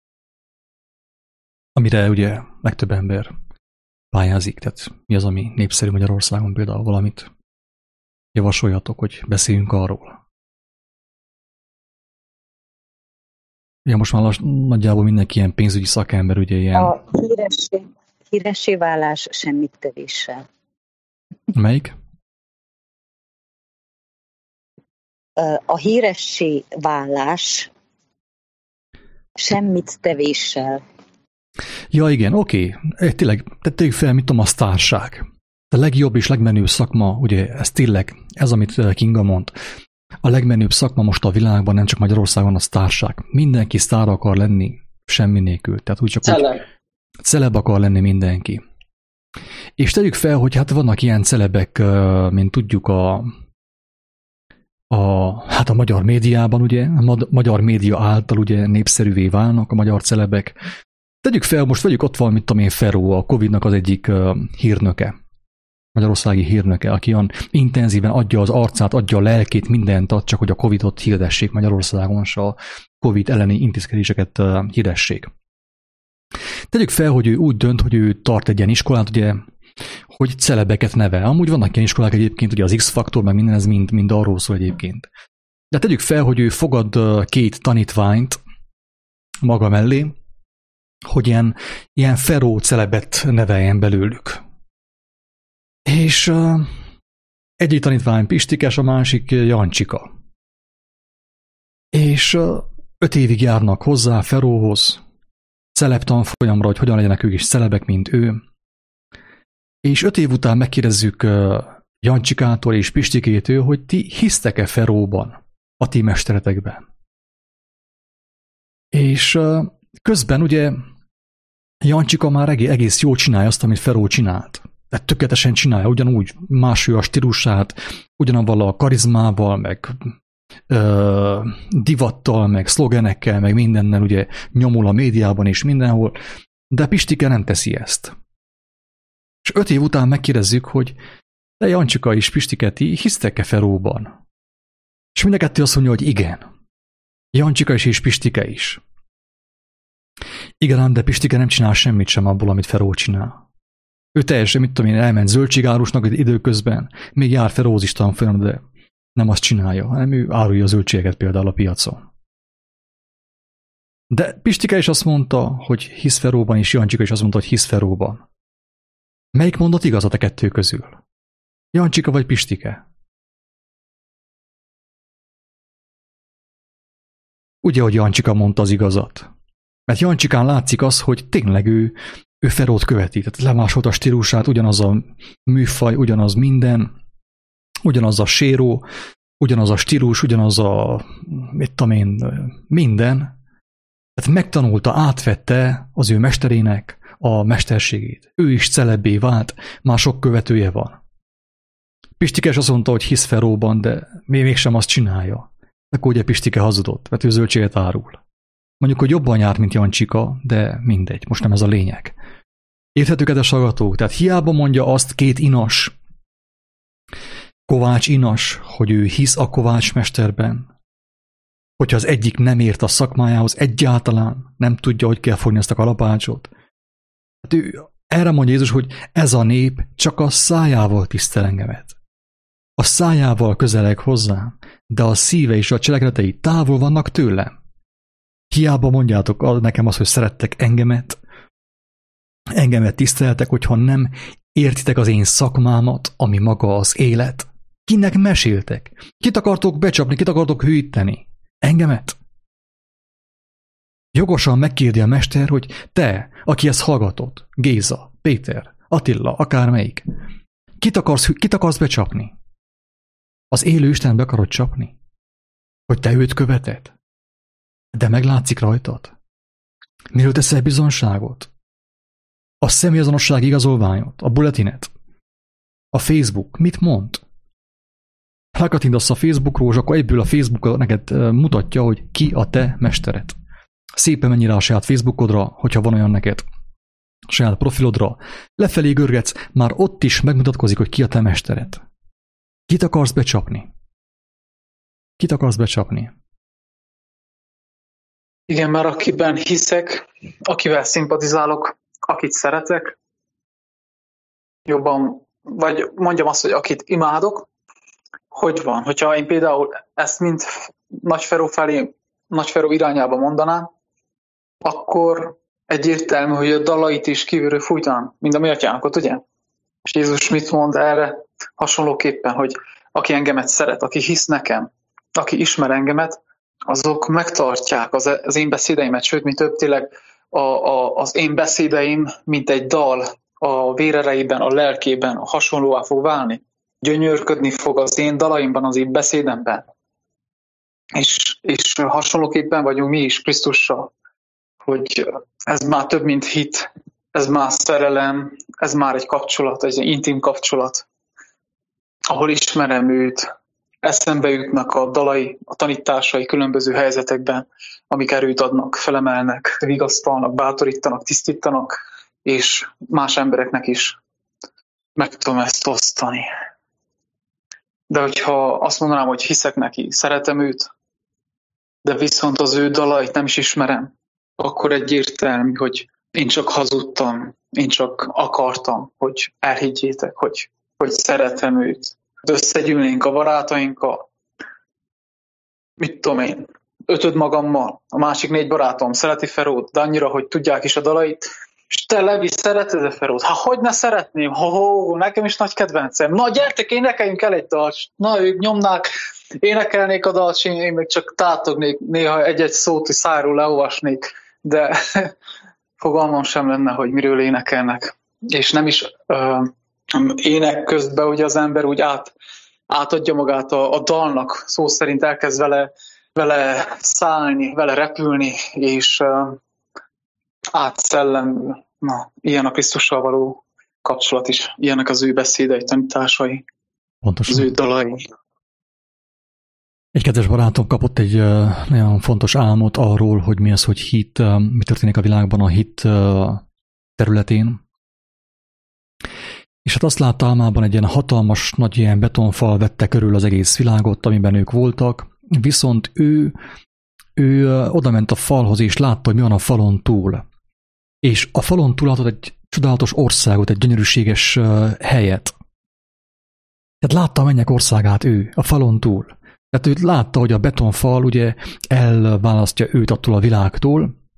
amire ugye legtöbb ember pályázik, tehát mi az, ami népszerű Magyarországon, például valamit javasoljatok, hogy beszéljünk arról. Ja, most már nagyjából mindenki ilyen pénzügyi szakember, ugye ilyen... A híressé, híressé válás semmit tevéssel. Melyik? A híressé válás semmit tevéssel. Ja, igen, oké. Okay. Tényleg, tegyük fel, mit tudom, a sztárság. A legjobb és legmenőbb szakma, ugye ez tényleg, ez, amit Kinga mond, a legmenőbb szakma most a világban, nem csak Magyarországon, a sztárság. Mindenki sztár akar lenni, semmi nélkül. Tehát úgy csak celeb. Úgy, celeb akar lenni mindenki. És tegyük fel, hogy hát vannak ilyen celebek, mint tudjuk a, a, hát a magyar médiában, ugye, a magyar média által ugye népszerűvé válnak a magyar celebek. Tegyük fel, most vegyük ott van, mit tudom én, Feró, a Covidnak az egyik uh, hírnöke, magyarországi hírnöke, aki olyan intenzíven adja az arcát, adja a lelkét, mindent ad, csak hogy a Covidot hirdessék Magyarországon, és a Covid elleni intézkedéseket uh, hirdessék. Tegyük fel, hogy ő úgy dönt, hogy ő tart egy ilyen iskolát, ugye, hogy celebeket nevel. Amúgy vannak ilyen iskolák egyébként, ugye az X-faktor, meg minden, ez mind, mind arról szól egyébként. De tegyük fel, hogy ő fogad uh, két tanítványt maga mellé, hogy ilyen, ilyen Feró celebet neveljen belőlük. És uh, egyik tanítvány Pistikes, a másik Jancsika. És uh, öt évig járnak hozzá Feróhoz, celebtanfolyamra, hogy hogyan legyenek ők is celebek, mint ő. És öt év után megkérdezzük uh, Jancsikától és Pistikétől, hogy ti hisztek-e Feróban, a ti mesteretekben. És uh, közben ugye Jancsika már egész jól csinálja azt, amit Feró csinált. Tehát tökéletesen csinálja, ugyanúgy másolja a stílusát, ugyanavval a karizmával, meg ö, divattal, meg szlogenekkel, meg mindennel ugye nyomul a médiában és mindenhol, de Pistike nem teszi ezt. És öt év után megkérdezzük, hogy de Jancsika és Pistike, ti hisztek-e Feróban? És mind a kettő azt mondja, hogy igen. Jancsika is és Pistike is. Igen, de Pistike nem csinál semmit sem abból, amit Feró csinál. Ő teljesen, mit tudom én, elment zöldségárusnak időközben, még jár Ferózis tanfolyam, de nem azt csinálja, hanem ő árulja a zöldségeket például a piacon. De Pistike is azt mondta, hogy hisz Feróban, és Jancsika is azt mondta, hogy hisz Feróban. Melyik mondat igazat a kettő közül? Jancsika vagy Pistike? Ugye, hogy Jancsika mondta az igazat. Mert Jancsikán látszik az, hogy tényleg ő, ő Ferót követi. Tehát lemásolt a stílusát, ugyanaz a műfaj, ugyanaz minden, ugyanaz a séró, ugyanaz a stílus, ugyanaz a, mit tudom én, minden. Tehát megtanulta, átvette az ő mesterének a mesterségét. Ő is celebbé vált, már sok követője van. Pistike azt mondta, hogy hisz Feróban, de még mégsem azt csinálja. Akkor ugye Pistike hazudott, mert ő zöldséget árul. Mondjuk, hogy jobban járt, mint Jancsika, de mindegy, most nem ez a lényeg. Érthető, kedves hallgatók? Tehát hiába mondja azt két inas, Kovács inas, hogy ő hisz a Kovács mesterben, hogyha az egyik nem ért a szakmájához egyáltalán, nem tudja, hogy kell fogni ezt a kalapácsot. Hát ő, erre mondja Jézus, hogy ez a nép csak a szájával tisztel engemet. A szájával közeleg hozzám, de a szíve és a cselekedetei távol vannak tőlem. Hiába mondjátok nekem azt, hogy szerettek engemet, engemet tiszteltek, hogyha nem értitek az én szakmámat, ami maga az élet. Kinek meséltek? Kit akartok becsapni, kit akartok hűíteni? Engemet? Jogosan megkérdi a mester, hogy te, aki ezt hallgatod, Géza, Péter, Attila, akármelyik, kit akarsz, kit akarsz becsapni? Az élő Isten be akarod csapni? Hogy te őt követed? De meglátszik rajtad? Miről teszel bizonságot? A személyazonosság igazolványot, a bulletinet, a Facebook, mit mond? Rákattintasz a Facebookról, és akkor egyből a Facebook neked mutatja, hogy ki a te mestered. Szépen menj rá a saját Facebookodra, hogyha van olyan neked, a saját profilodra, lefelé görgetsz, már ott is megmutatkozik, hogy ki a te mestered. Kit akarsz becsapni? Kit akarsz becsapni? Igen, mert akiben hiszek, akivel szimpatizálok, akit szeretek, jobban, vagy mondjam azt, hogy akit imádok, hogy van? Hogyha én például ezt mind Nagyferó felé, Nagyferó irányába mondanám, akkor egyértelmű, hogy a dalait is kívülről fújtanám, mind a méltjánokat, ugye? És Jézus mit mond erre hasonlóképpen, hogy aki engemet szeret, aki hisz nekem, aki ismer engemet, azok megtartják az, az én beszédeimet, sőt, mint több tényleg a, a, az én beszédeim, mint egy dal a vérereiben, a lelkében hasonlóvá fog válni. Gyönyörködni fog az én dalaimban, az én beszédemben. És, és hasonlóképpen vagyunk mi is Krisztussal, hogy ez már több, mint hit, ez már szerelem, ez már egy kapcsolat, egy intim kapcsolat, ahol ismerem őt, eszembe jutnak a dalai, a tanításai különböző helyzetekben, amik erőt adnak, felemelnek, vigasztalnak, bátorítanak, tisztítanak, és más embereknek is meg tudom ezt osztani. De hogyha azt mondanám, hogy hiszek neki, szeretem őt, de viszont az ő dalait nem is ismerem, akkor egyértelmű, hogy én csak hazudtam, én csak akartam, hogy elhiggyétek, hogy, hogy szeretem őt. Összegyűlnénk a barátainkkal, mit tudom én, ötöd magammal, a másik négy barátom szereti Ferót, de annyira, hogy tudják is a dalait, és te, Levi, szereted a Ferót? Hát hogy ne szeretném? Ho-ho, nekem is nagy kedvencem. Na gyertek, énekeljünk el egy dalt. Na, ők nyomnák, énekelnék a dalt, én még csak tátognék, néha egy-egy szót is szájról leolvasnék, de fogalmam sem lenne, hogy miről énekelnek. És nem is uh, ének közben ugye az ember úgy át, átadja magát a, a dalnak, szó szerint elkezd vele, vele szállni, vele repülni, és uh, átszellemül. Na, ilyen a Krisztussal való kapcsolat is, ilyenek az ő beszédei, tanításai, Pontosan. Az ő dalai. Egy kedves barátom kapott egy uh, nagyon fontos álmot arról, hogy mi az, hogy hit, uh, mi történik a világban a hit uh, területén. És hát azt látta álmában, egy ilyen hatalmas, nagy ilyen betonfal vette körül az egész világot, amiben ők voltak, viszont ő, ő uh, oda ment a falhoz, és látta, hogy mi van a falon túl. És a falon túl látott egy csodálatos országot, egy gyönyörűséges uh, helyet. Tehát látta a mennyek országát ő, a falon túl. Tehát ő látta, hogy a betonfal ugye elválasztja őt attól a világtól,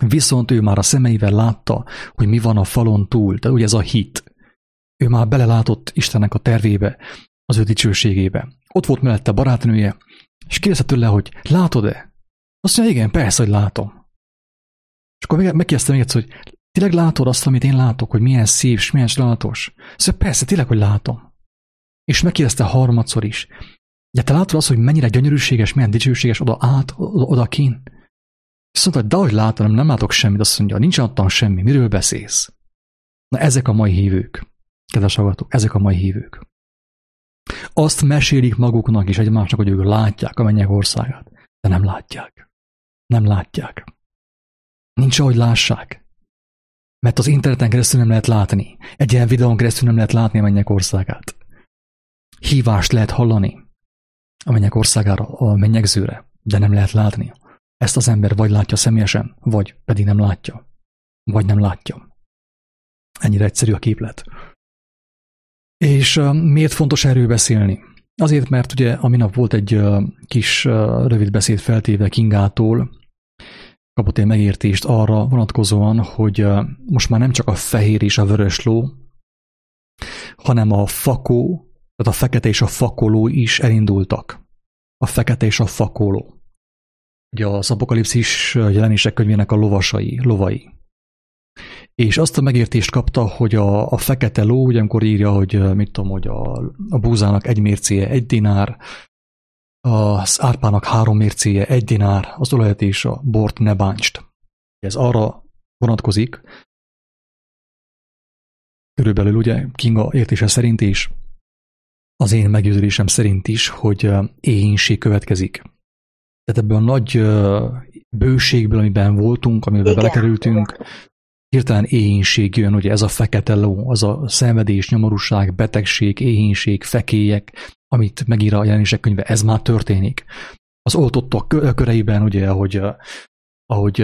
Viszont ő már a szemeivel látta, hogy mi van a falon túl, tehát ugye ez a hit. Ő már belelátott Istennek a tervébe, az ő dicsőségébe. Ott volt mellette barátnője, és kérdezte tőle, hogy látod-e? Azt mondja, igen, persze, hogy látom. És akkor megkérdeztem még egyszer, hogy tényleg látod azt, amit én látok, hogy milyen szép, és milyen csodálatos? Szóval persze, tényleg, hogy látom. És megkérdezte harmadszor is. De te látod azt, hogy mennyire gyönyörűséges, milyen dicsőséges oda át, oda, oda kín? És mondta, de ahogy látom, nem látok semmit, azt mondja, nincs ottan semmi, miről beszélsz? Na ezek a mai hívők, kedves hallgatók, ezek a mai hívők. Azt mesélik maguknak is egymásnak, hogy ők látják a mennyek országát, de nem látják. Nem látják. Nincs ahogy lássák. Mert az interneten keresztül nem lehet látni. Egy ilyen videón keresztül nem lehet látni a mennyek országát. Hívást lehet hallani a mennyek országára, a mennyegzőre, de nem lehet látni. Ezt az ember vagy látja személyesen, vagy pedig nem látja. Vagy nem látja. Ennyire egyszerű a képlet. És uh, miért fontos erről beszélni? Azért, mert ugye a minap volt egy uh, kis uh, rövid beszéd feltéve Kingától, kapott egy megértést arra vonatkozóan, hogy uh, most már nem csak a fehér és a vörös ló, hanem a fakó, tehát a fekete és a fakoló is elindultak. A fekete és a fakoló. Ugye az Apokalipszis jelenések könyvének a lovasai, lovai. És azt a megértést kapta, hogy a, a fekete ló, ugye amikor írja, hogy mit tudom, hogy a, a búzának egy mércéje egy dinár, az árpának három mércéje egy dinár, az olajat és a bort ne bántst. Ez arra vonatkozik, körülbelül ugye Kinga értése szerint is, az én meggyőződésem szerint is, hogy éhínség következik. Tehát ebből a nagy bőségből, amiben voltunk, amiben belekerültünk, hirtelen éhínség jön, ugye ez a fekete ló, az a szenvedés, nyomorúság, betegség, éhínség, fekélyek, amit megír a jelenések könyve, ez már történik. Az oltottak köreiben, ugye, ahogy, ahogy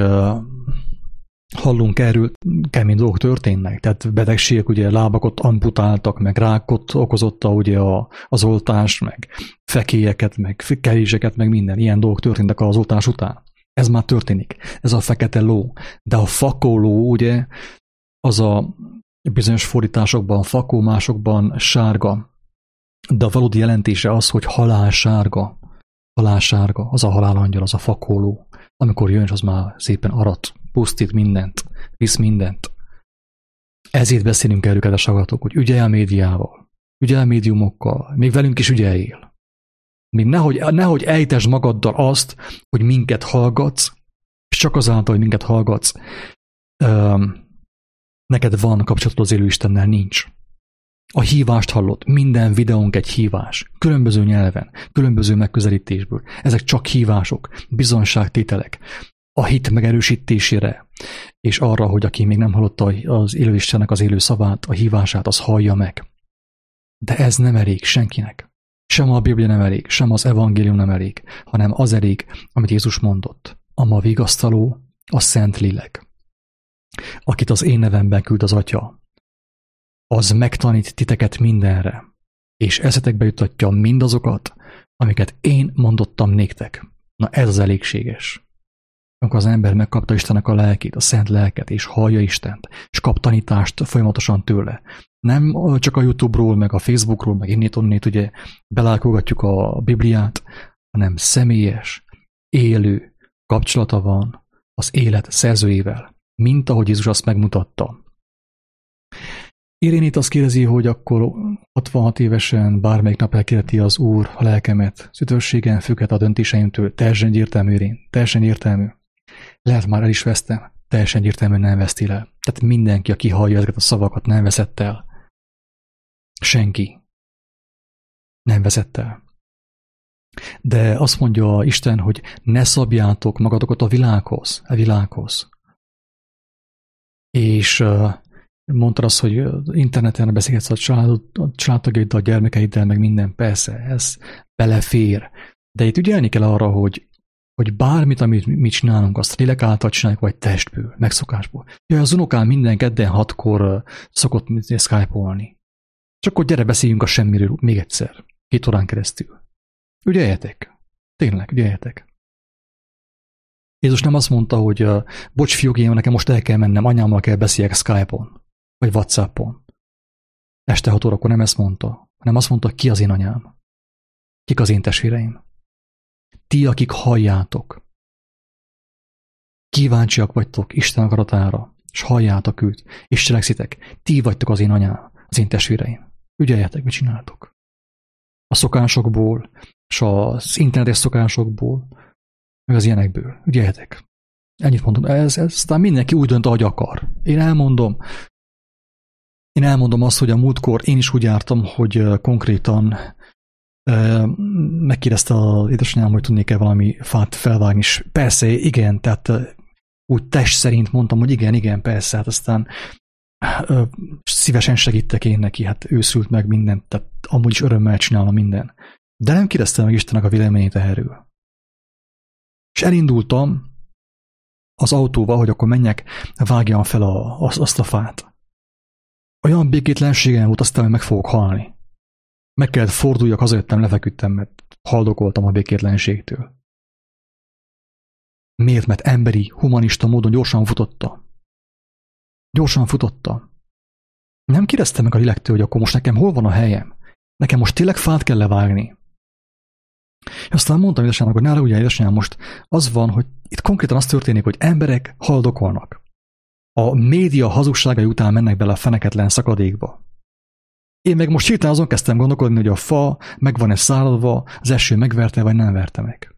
hallunk erről, kemény dolgok történnek, tehát betegségek, ugye lábakot amputáltak, meg rákot okozotta ugye a, az oltás, meg fekélyeket, meg keréseket, meg minden, ilyen dolgok történtek az oltás után. Ez már történik. Ez a fekete ló. De a fakoló, ugye, az a bizonyos fordításokban fakó, másokban sárga. De a valódi jelentése az, hogy halálsárga. Halálsárga, az a halálangyal, az a fakoló. Amikor jön, az már szépen arat, pusztít mindent, visz mindent. Ezért beszélünk erről, kedves hallgatók, hogy ügyelj a médiával, ügyelj a médiumokkal, még velünk is ügyeljél. Még nehogy, nehogy ejtesd magaddal azt, hogy minket hallgatsz, és csak azáltal, hogy minket hallgatsz, öm, neked van kapcsolatod az élő Istennel, nincs. A hívást hallod, minden videónk egy hívás, különböző nyelven, különböző megközelítésből. Ezek csak hívások, bizonságtételek, a hit megerősítésére, és arra, hogy aki még nem hallotta az élő Istennek az élő szavát, a hívását, az hallja meg. De ez nem elég senkinek. Sem a Biblia nem elég, sem az evangélium nem elég, hanem az elég, amit Jézus mondott. A ma vigasztaló, a Szent Lélek, akit az én nevemben küld az Atya, az megtanít titeket mindenre, és eszetekbe jutatja mindazokat, amiket én mondottam néktek. Na ez az elégséges. Amikor az ember megkapta Istennek a lelkét, a szent lelket, és hallja Istent, és kap tanítást folyamatosan tőle. Nem csak a YouTube-ról, meg a Facebookról, meg innét onnét, ugye belálkogatjuk a Bibliát, hanem személyes, élő kapcsolata van az élet szerzőjével, mint ahogy Jézus azt megmutatta. Irénét azt kérdezi, hogy akkor hatvanhat évesen bármelyik nap elkérheti az Úr a lelkemet, az üdvösségen függhet a döntéseimtől, teljesen egyértelmű, Irén, teljesen egyértelmű. Lehet már el is vesztem, teljesen egyértelműen nem vesztél el. Tehát mindenki, aki hallja ezeket a szavakat, nem veszett el. Senki nem veszett el. De azt mondja Isten, hogy ne szabjátok magatokat a világhoz, a világhoz. És mondta azt, hogy interneten beszélgetsz a, család, a családtagjaiddal, a gyermekeiddel, meg minden, persze, ez belefér. De itt ügyelni kell arra, hogy, hogy bármit, amit mi csinálunk, azt lélek által csináljuk, vagy testből, megszokásból. Ja, az unokám minden kedden hatkor szokott Skype-olni. Csak akkor gyere, beszéljünk a semmiről még egyszer, két órán keresztül. Ügyeljetek. Tényleg, ügyeljetek. Jézus nem azt mondta, hogy uh, bocs fiúk, nekem most el kell mennem, anyámmal kell beszéljek Skype-on, vagy WhatsApp-on. Este hat órakor nem ezt mondta, hanem azt mondta, ki az én anyám, kik az én testvéreim. Ti, akik halljátok, kíváncsiak vagytok Isten akaratára, és halljátok őt, és cselekszitek, ti vagytok az én anyám, az én testvéreim. Ügyeljetek, mit csináltok. A szokásokból, és az internetes szokásokból, meg az ilyenekből. Ügyeljetek. Ennyit mondom. Ez, ez aztán mindenki úgy dönt, ahogy akar. Én elmondom, én elmondom azt, hogy a múltkor én is úgy jártam, hogy konkrétan megkérdezte az édesanyám, hogy tudnék-e valami fát felvágni, és persze, igen, tehát úgy test szerint mondtam, hogy igen, igen, persze, hát aztán szívesen segítek én neki, hát ő szült meg mindent, tehát amúgy is örömmel csinálom minden. De nem kérdeztem meg Istennek a véleményét erről. És elindultam az autóval, hogy akkor menjek, vágjam fel a, azt a fát. Olyan békétlenségem volt, aztán, hogy meg fogok halni. Meg kellett forduljak, hazajöttem, lefeküdtem, mert haldokoltam a békétlenségtől. Miért? Mert emberi, humanista módon gyorsan futotta. Gyorsan futotta. Nem kérdeztem meg a lélekktől, hogy akkor most nekem hol van a helyem? Nekem most tényleg fát kell levágni. És aztán mondtam édesanyámnak, hogy nála ugye édesanyám most az van, hogy itt konkrétan az történik, hogy emberek haldokolnak. A média hazugságai után mennek bele a feneketlen szakadékba. Én meg most hirtelen azon kezdtem gondolkodni, hogy a fa meg van-e száradva, az eső megverte, vagy nem verte meg.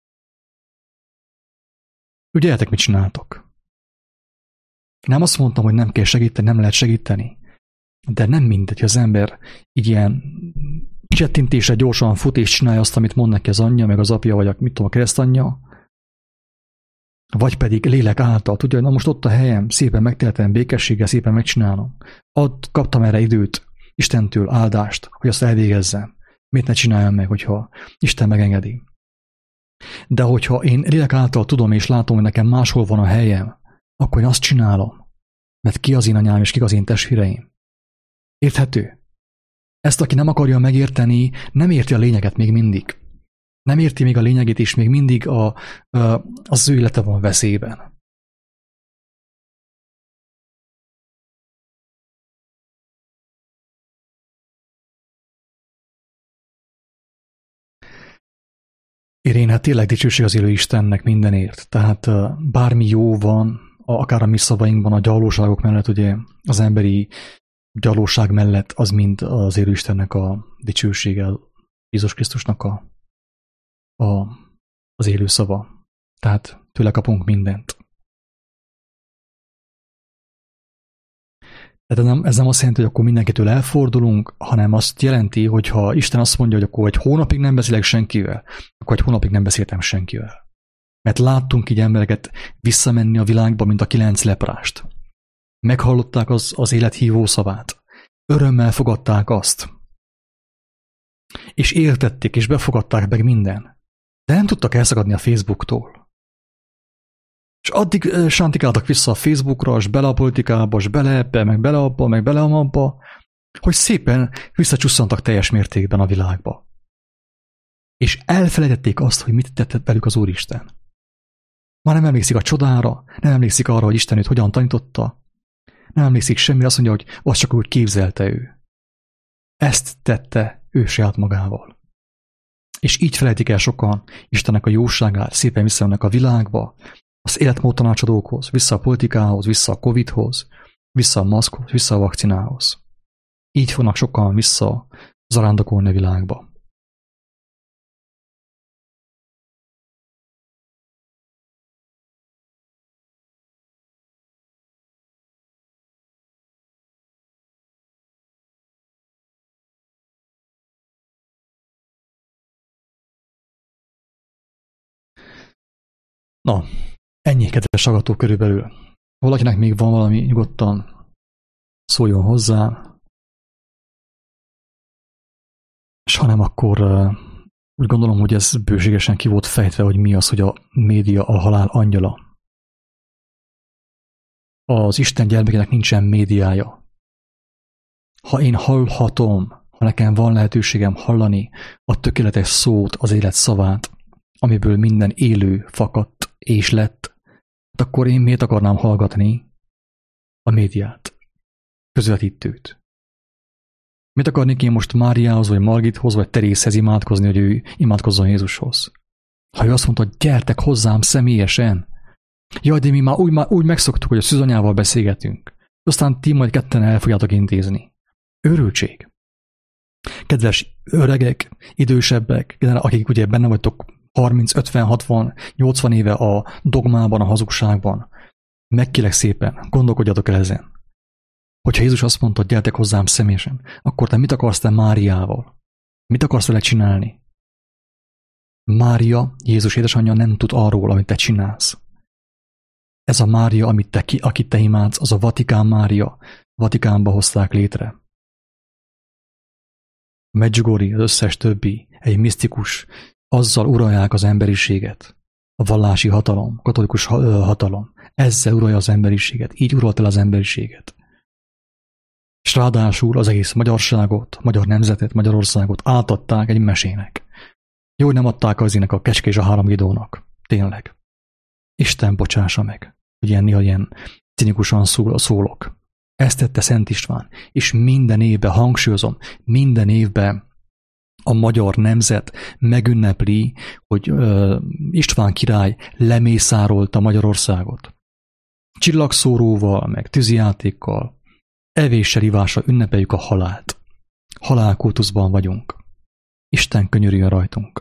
Ügyeljetek, mit csináltok. Nem azt mondtam, hogy nem kell segíteni, nem lehet segíteni. De nem mindegy, hogy az ember így ilyen csettintésre gyorsan fut és csinálja azt, amit mond neki az anyja, meg az apja, vagy a, mit tudom, a keresztanyja. Vagy pedig lélek által. Tudja, hogy na most ott a helyem, szépen megteltem békességgel, szépen megcsinálom. Ad, kaptam erre időt, Istentől áldást, hogy azt elvégezzem. Miért ne csináljam meg, hogyha Isten megengedi. De hogyha én lélek által tudom és látom, hogy nekem máshol van a helyem, akkor én azt csinálom. Mert ki az én anyám és kik az én testvéreim. Érthető? Ezt, aki nem akarja megérteni, nem érti a lényeget még mindig. Nem érti még a lényegét, és még mindig a, a, az ő élete van veszélyben. Irén, hát tényleg dicsőség az élő Istennek mindenért. Tehát bármi jó van, akár a mi szavainkban, a gyalóságok mellett, ugye az emberi gyalóság mellett, az mind az élő Istennek a dicsősége, Jézus Krisztusnak a, a, az élő szava. Tehát tőle kapunk mindent. Ez nem, ez nem azt jelenti, hogy akkor mindenkitől elfordulunk, hanem azt jelenti, hogy ha Isten azt mondja, hogy akkor egy hónapig nem beszélek senkivel, akkor egy hónapig nem beszéltem senkivel. Mert láttunk így embereket visszamenni a világba, mint a kilenc leprást. Meghallották az, az élet hívó szavát. Örömmel fogadták azt. És értették, és befogadták meg minden. De nem tudtak elszakadni a Facebooktól. És addig sántikáltak vissza a Facebookra, és bele a politikába, és bele ebbe, meg bele abba, meg bele abba, hogy szépen visszacsusszantak teljes mértékben a világba. És elfelejtették azt, hogy mit tett velük az Úristen. Már nem emlékszik a csodára, nem emlékszik arra, hogy Isten őt hogyan tanította, nem emlékszik semmire, azt mondja, hogy azt csak úgy képzelte ő. Ezt tette ő saját magával. És így felejtik el sokan Istennek a jóságát, szépen visszamennek a világba, az életmód tanácsadókhoz, vissza a politikához, vissza a Covidhoz, vissza a maszkhoz, vissza a vakcinához. Így fognak sokan vissza zarándokolni a világba. Na, ennyi, kedves hallgató körülbelül. Valakinek még van valami, nyugodtan szóljon hozzá. És ha nem, akkor uh, úgy gondolom, hogy ez bőségesen ki volt fejtve, hogy mi az, hogy a média a halál angyala. Az Isten gyermekének nincsen médiája. Ha én hallhatom, ha nekem van lehetőségem hallani a tökéletes szót, az élet szavát, amiből minden élő fakadt és lett, hát akkor én miért akarnám hallgatni a médiát, közvetítőt? Mit akarnék én most Máriához, vagy Margithoz, vagy Terészhez imádkozni, hogy ő imádkozzon Jézushoz? Ha ő azt mondta, hogy gyertek hozzám személyesen, jaj, de mi már úgy, már úgy megszoktuk, hogy a szűzanyával beszélgetünk, aztán ti majd ketten el fogjátok intézni. Őrültség. Kedves öregek, idősebbek, akik ugye benne vagytok harminc, ötven, hatvan, nyolcvan éve a dogmában, a hazugságban, megkérlek szépen, gondolkodjatok el ezen. Hogyha Jézus azt mondta, hogy gyertek hozzám személyesen, akkor te mit akarsz te Máriával? Mit akarsz vele csinálni? Mária, Jézus édesanyja nem tud arról, amit te csinálsz. Ez a Mária, amit te, akit te imádsz, az a Vatikán Mária. Vatikánba hozták létre. Medjugorje, az összes többi, egy misztikus, azzal uralják az emberiséget. A vallási hatalom, katolikus hatalom. Ezzel uralja az emberiséget. Így uralt el az emberiséget. És ráadásul az egész magyarságot, magyar nemzetet, Magyarországot átadták egy mesének. Jó, hogy nem adták az ének a Kecske és a három Gidónak. Tényleg. Isten bocsássa meg, hogy ilyen néha ilyen cinikusan szólok. Ezt tette Szent István, és minden évben, hangsúlyozom, minden évben a magyar nemzet megünnepli, hogy ö, István király lemészárolta Magyarországot. Csillagszóróval, meg tűzijátékkal, evéssel, ivással ünnepeljük a halált. Halálkultuszban vagyunk. Isten könyörüljön rajtunk.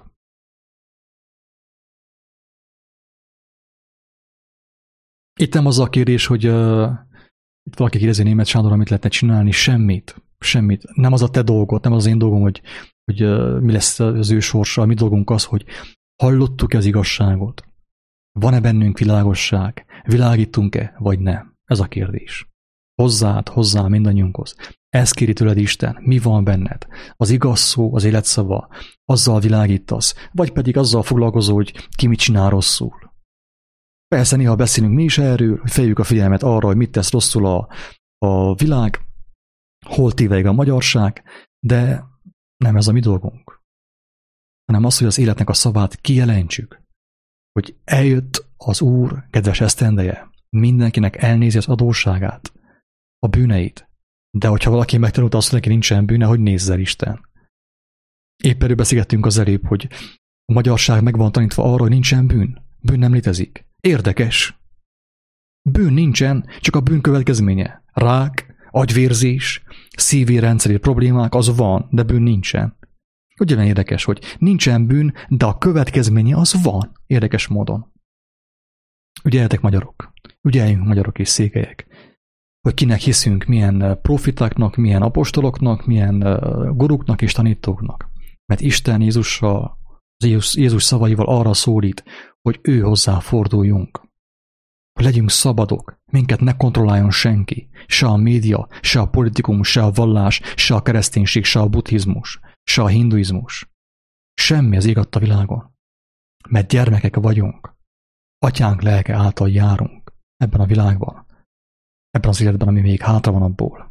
Itt nem az a kérdés, hogy uh, itt valaki kérdezi Németh Sándor, mit lehetne csinálni, semmit. Semmit. Nem az a te dolgod, nem az én dolgom, hogy, hogy uh, mi lesz az ő sorsa. A mi dolgunk az, hogy hallottuk-e az igazságot? Van-e bennünk világosság? Világítunk-e, vagy nem? Ez a kérdés. Hozzád, hozzá mindannyiunkhoz. Ezt kéri tőled Isten. Mi van benned? Az igaz szó, az életszava, azzal világítasz, vagy pedig azzal foglalkozol, hogy ki mit csinál rosszul. Persze néha beszélünk mi is erről, hogy feljük a figyelmet arra, hogy mit tesz rosszul a, a világ, hol tévejeg a magyarság, de nem ez a mi dolgunk. Hanem az, hogy az életnek a szavát kijelentsük, hogy eljött az Úr kedves esztendeje, mindenkinek elnézi az adósságát, a bűneit, de hogyha valaki megtanulta azt, hogy neki nincsen bűne, hogy nézz el Isten. Épp erről beszélgettünk az előbb, hogy a magyarság meg van tanítva arra, hogy nincsen bűn. Bűn nem létezik. Érdekes. Bűn nincsen, csak a bűn következménye. Rák, agyvérzés, szívérendszeri problémák, az van, de bűn nincsen. Ugye van érdekes, hogy nincsen bűn, de a következménye az van. Érdekes módon. Ügyeljetek magyarok. Ügyeljünk magyarok és székelyek. Hogy kinek hiszünk, milyen profitáknak, milyen apostoloknak, milyen guruknak és tanítóknak. Mert Isten Jézussal, Jézus, Jézus szavaival arra szólít, hogy ő hozzá forduljunk. Hogy legyünk szabadok, minket ne kontrolláljon senki, se a média, se a politikum, se a vallás, se a kereszténység, se a buddhizmus, se a hinduizmus. Semmi az ég adta világon. Mert gyermekek vagyunk. Atyánk lelke által járunk ebben a világban. Ebben az életben, ami még hátra van abból.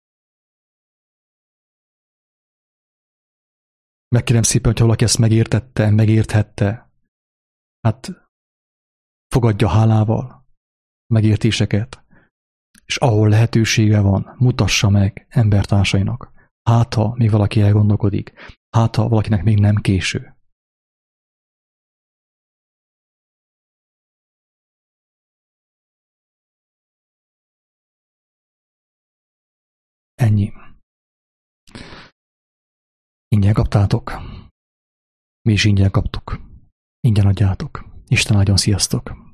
Megkérem szépen, hogyha valaki ezt megértette, megérthette, hát fogadja hálával megértéseket, és ahol lehetősége van, mutassa meg embertársainak. Hát, ha még valaki elgondolkodik, hát, ha valakinek még nem késő. Ennyi. Ingyen kaptátok. Mi is ingyen kaptuk. Ingyen adjátok. Isten áldjon, sziasztok!